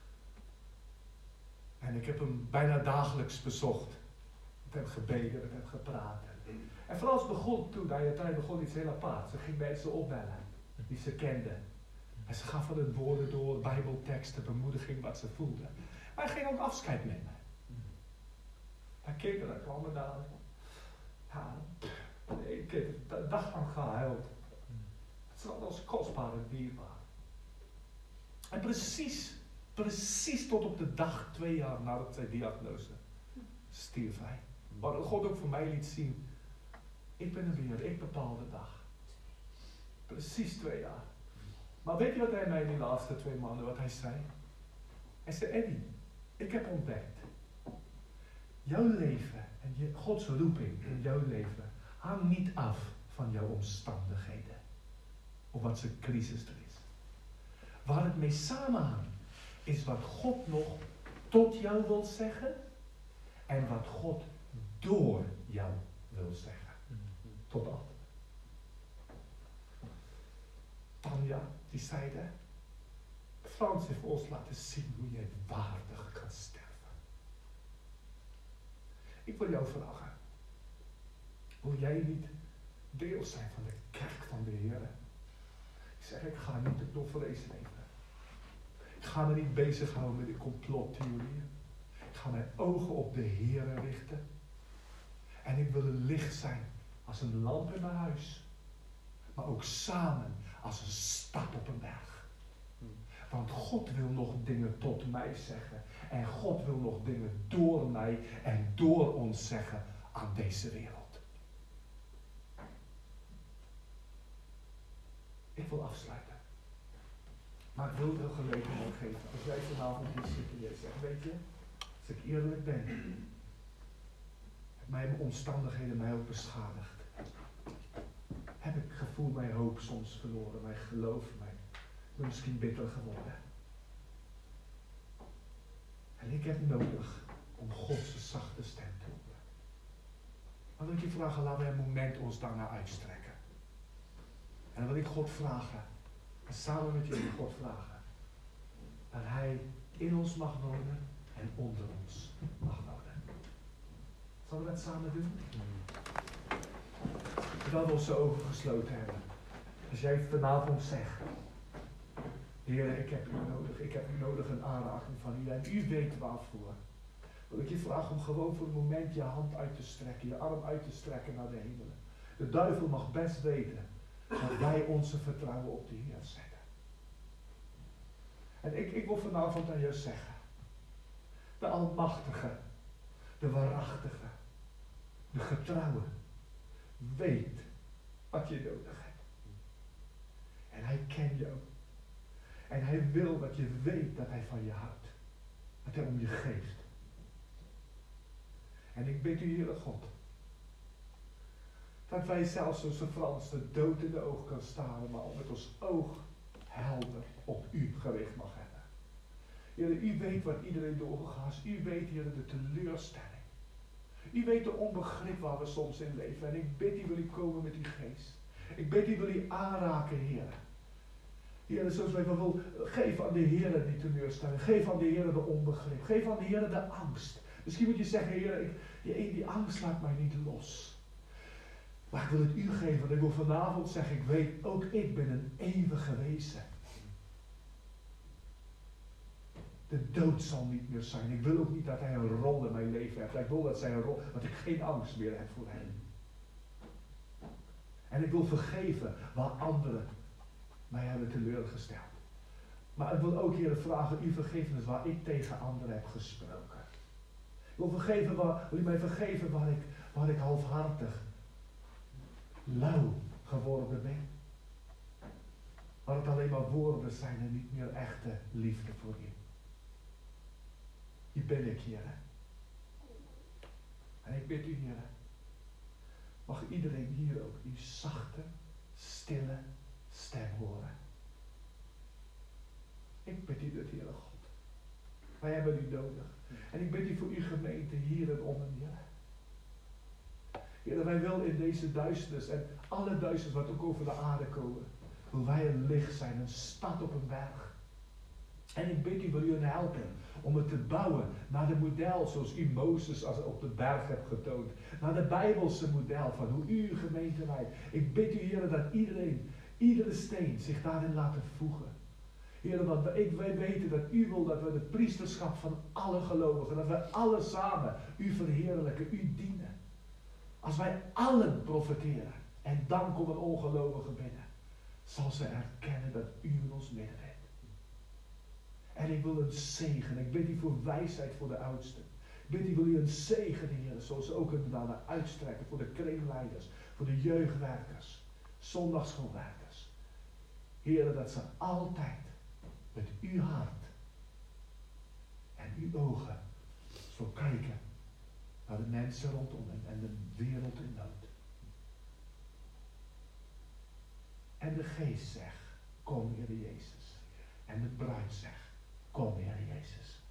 Speaker 1: En ik heb hem bijna dagelijks bezocht. Met hem gebeden, met hem gepraat. En Frans begon toen, hij begon iets heel apart. Ze ging mensen opbellen, die ze kenden. En ze gaf hun woorden door, bijbelteksten, bemoediging, wat ze voelden. Maar hij ging ook afscheid nemen. Hij kinderen kwamen daar. Ja, ik heb de dag van gehuild. Het was kostbaar en dierbaar. En precies tot op de dag 2 jaar nadat zij diagnose stierf hij. Maar God ook voor mij liet zien, ik ben er weer, ik bepaal de dag. Precies 2 jaar. Maar weet je wat hij mij in die laatste 2 maanden, wat hij zei? Hij zei, Eddie, ik heb ontdekt. Jouw leven en Gods roeping in jouw leven hangt niet af van jouw omstandigheden. Of wat zijn crisis er is. Waar het mee samenhangt, is wat God nog tot jou wil zeggen. En wat God door jou wil zeggen. Tot altijd. Tanja, die zeide, Frans heeft ons laten zien hoe jij waardig kan sterven. Ik wil jou vragen, wil jij niet deel zijn van de kerk van de Heer? Ik zeg, ik ga niet het door vlees leven. Ik ga me niet bezighouden met de complottheorieën. Ik ga mijn ogen op de Heer richten. En ik wil een licht zijn als een lamp in mijn huis. Maar ook samen als een stad op een berg. Want God wil nog dingen tot mij zeggen. En God wil nog dingen door mij en door ons zeggen aan deze wereld. Ik wil afsluiten. Maar ik wil het een gelegenheid geven. Als jij vanavond hier zit en jij zegt, weet je, als ik eerlijk ben, mijn omstandigheden mij ook beschadigd. Heb ik gevoel mijn hoop soms verloren, mijn geloof, ik ben misschien bitter geworden. En ik heb nodig om Gods zachte stem te horen. Dan wil ik je vragen, laten we een moment ons daarna uitstrekken. En dan wil ik God vragen, en samen met jullie God vragen, dat Hij in ons mag wonen en onder ons mag wonen. Zullen we dat samen doen? Terwijl we onze ogen gesloten hebben. Als jij vanavond zegt, Heer, ik heb u nodig een aanraking van u en u weet waarvoor. Wil ik je vragen om gewoon voor een moment je hand uit te strekken, je arm uit te strekken naar de hemelen. De duivel mag best weten dat wij onze vertrouwen op de Heer zetten. En ik wil vanavond aan jou zeggen, de Almachtige, de Waarachtige, de Getrouwe, weet wat je nodig hebt. En Hij kent jou. En Hij wil dat je weet dat Hij van je houdt. Dat Hij om je geeft. En ik bid u, Heere God, dat wij zelfs zoals de Frans de dood in de ogen kan staren, maar met ons oog helder op u gericht mag hebben. Heere, u weet wat iedereen doorgegaan is. U weet, Heere, de teleurstelling. U weet de onbegrip waar we soms in leven. En ik bid u, wil u komen met uw geest. Ik bid u, wil u aanraken, Heere. Heere, zoals wij wil, geef aan de Heere die teleurstelling. Geef aan de Heere de onbegrip. Geef aan de Heere de angst. Misschien moet je zeggen, Heere, die angst laat mij niet los. Maar ik wil het u geven, want ik wil vanavond zeggen, ik weet, ook ik ben een eeuwige wezen. De dood zal niet meer zijn. Ik wil ook niet dat hij een rol in mijn leven heeft. Ik wil dat zij een rol, dat ik geen angst meer heb voor hem. En ik wil vergeven waar anderen mij hebben teleurgesteld. Maar ik wil ook, Heer, vragen u vergiffenis waar ik tegen anderen heb gesproken. Ik wil wil u mij vergeven waar ik halfhartig, lauw geworden ben. Waar het alleen maar woorden zijn en niet meer echte liefde voor u. Hier ben ik, Heer. En ik bid u, Heer, mag iedereen hier ook uw zachte, stille stem horen. Ik bid u dit, Heere God. Wij hebben u nodig. En ik bid u voor uw gemeente hier en om en Heer. Heer, wij willen in deze duisternis en alle duisternis wat ook over de aarde komen, wil wij een licht zijn, een stad op een berg. En ik bid u, wil u helpen om het te bouwen naar de model zoals u Mozes op de berg hebt getoond. Naar de Bijbelse model van hoe u uw gemeente leidt. Ik bid u, Heer, dat iedere steen zich daarin laten voegen. Heer, want wij weten dat u wil dat we de priesterschap van alle gelovigen, dat we alle samen u verheerlijken, u dienen. Als wij allen profiteren en dan komt een ongelovige binnen, zal ze erkennen dat u in ons midden bent. En ik wil een zegen. Ik bid u voor wijsheid voor de oudsten. Ik bid u, wil u een zegen, Heer, zoals ze ook inderdaad uitstrekken voor de kringleiders, voor de jeugdwerkers, zondagschoolwerkers. Heer, dat ze altijd met uw hart en uw ogen zo kijken naar de mensen rondom en de wereld in nood. En de geest zegt, kom, Heer Jezus. En de bruid zegt, kom, Heer Jezus.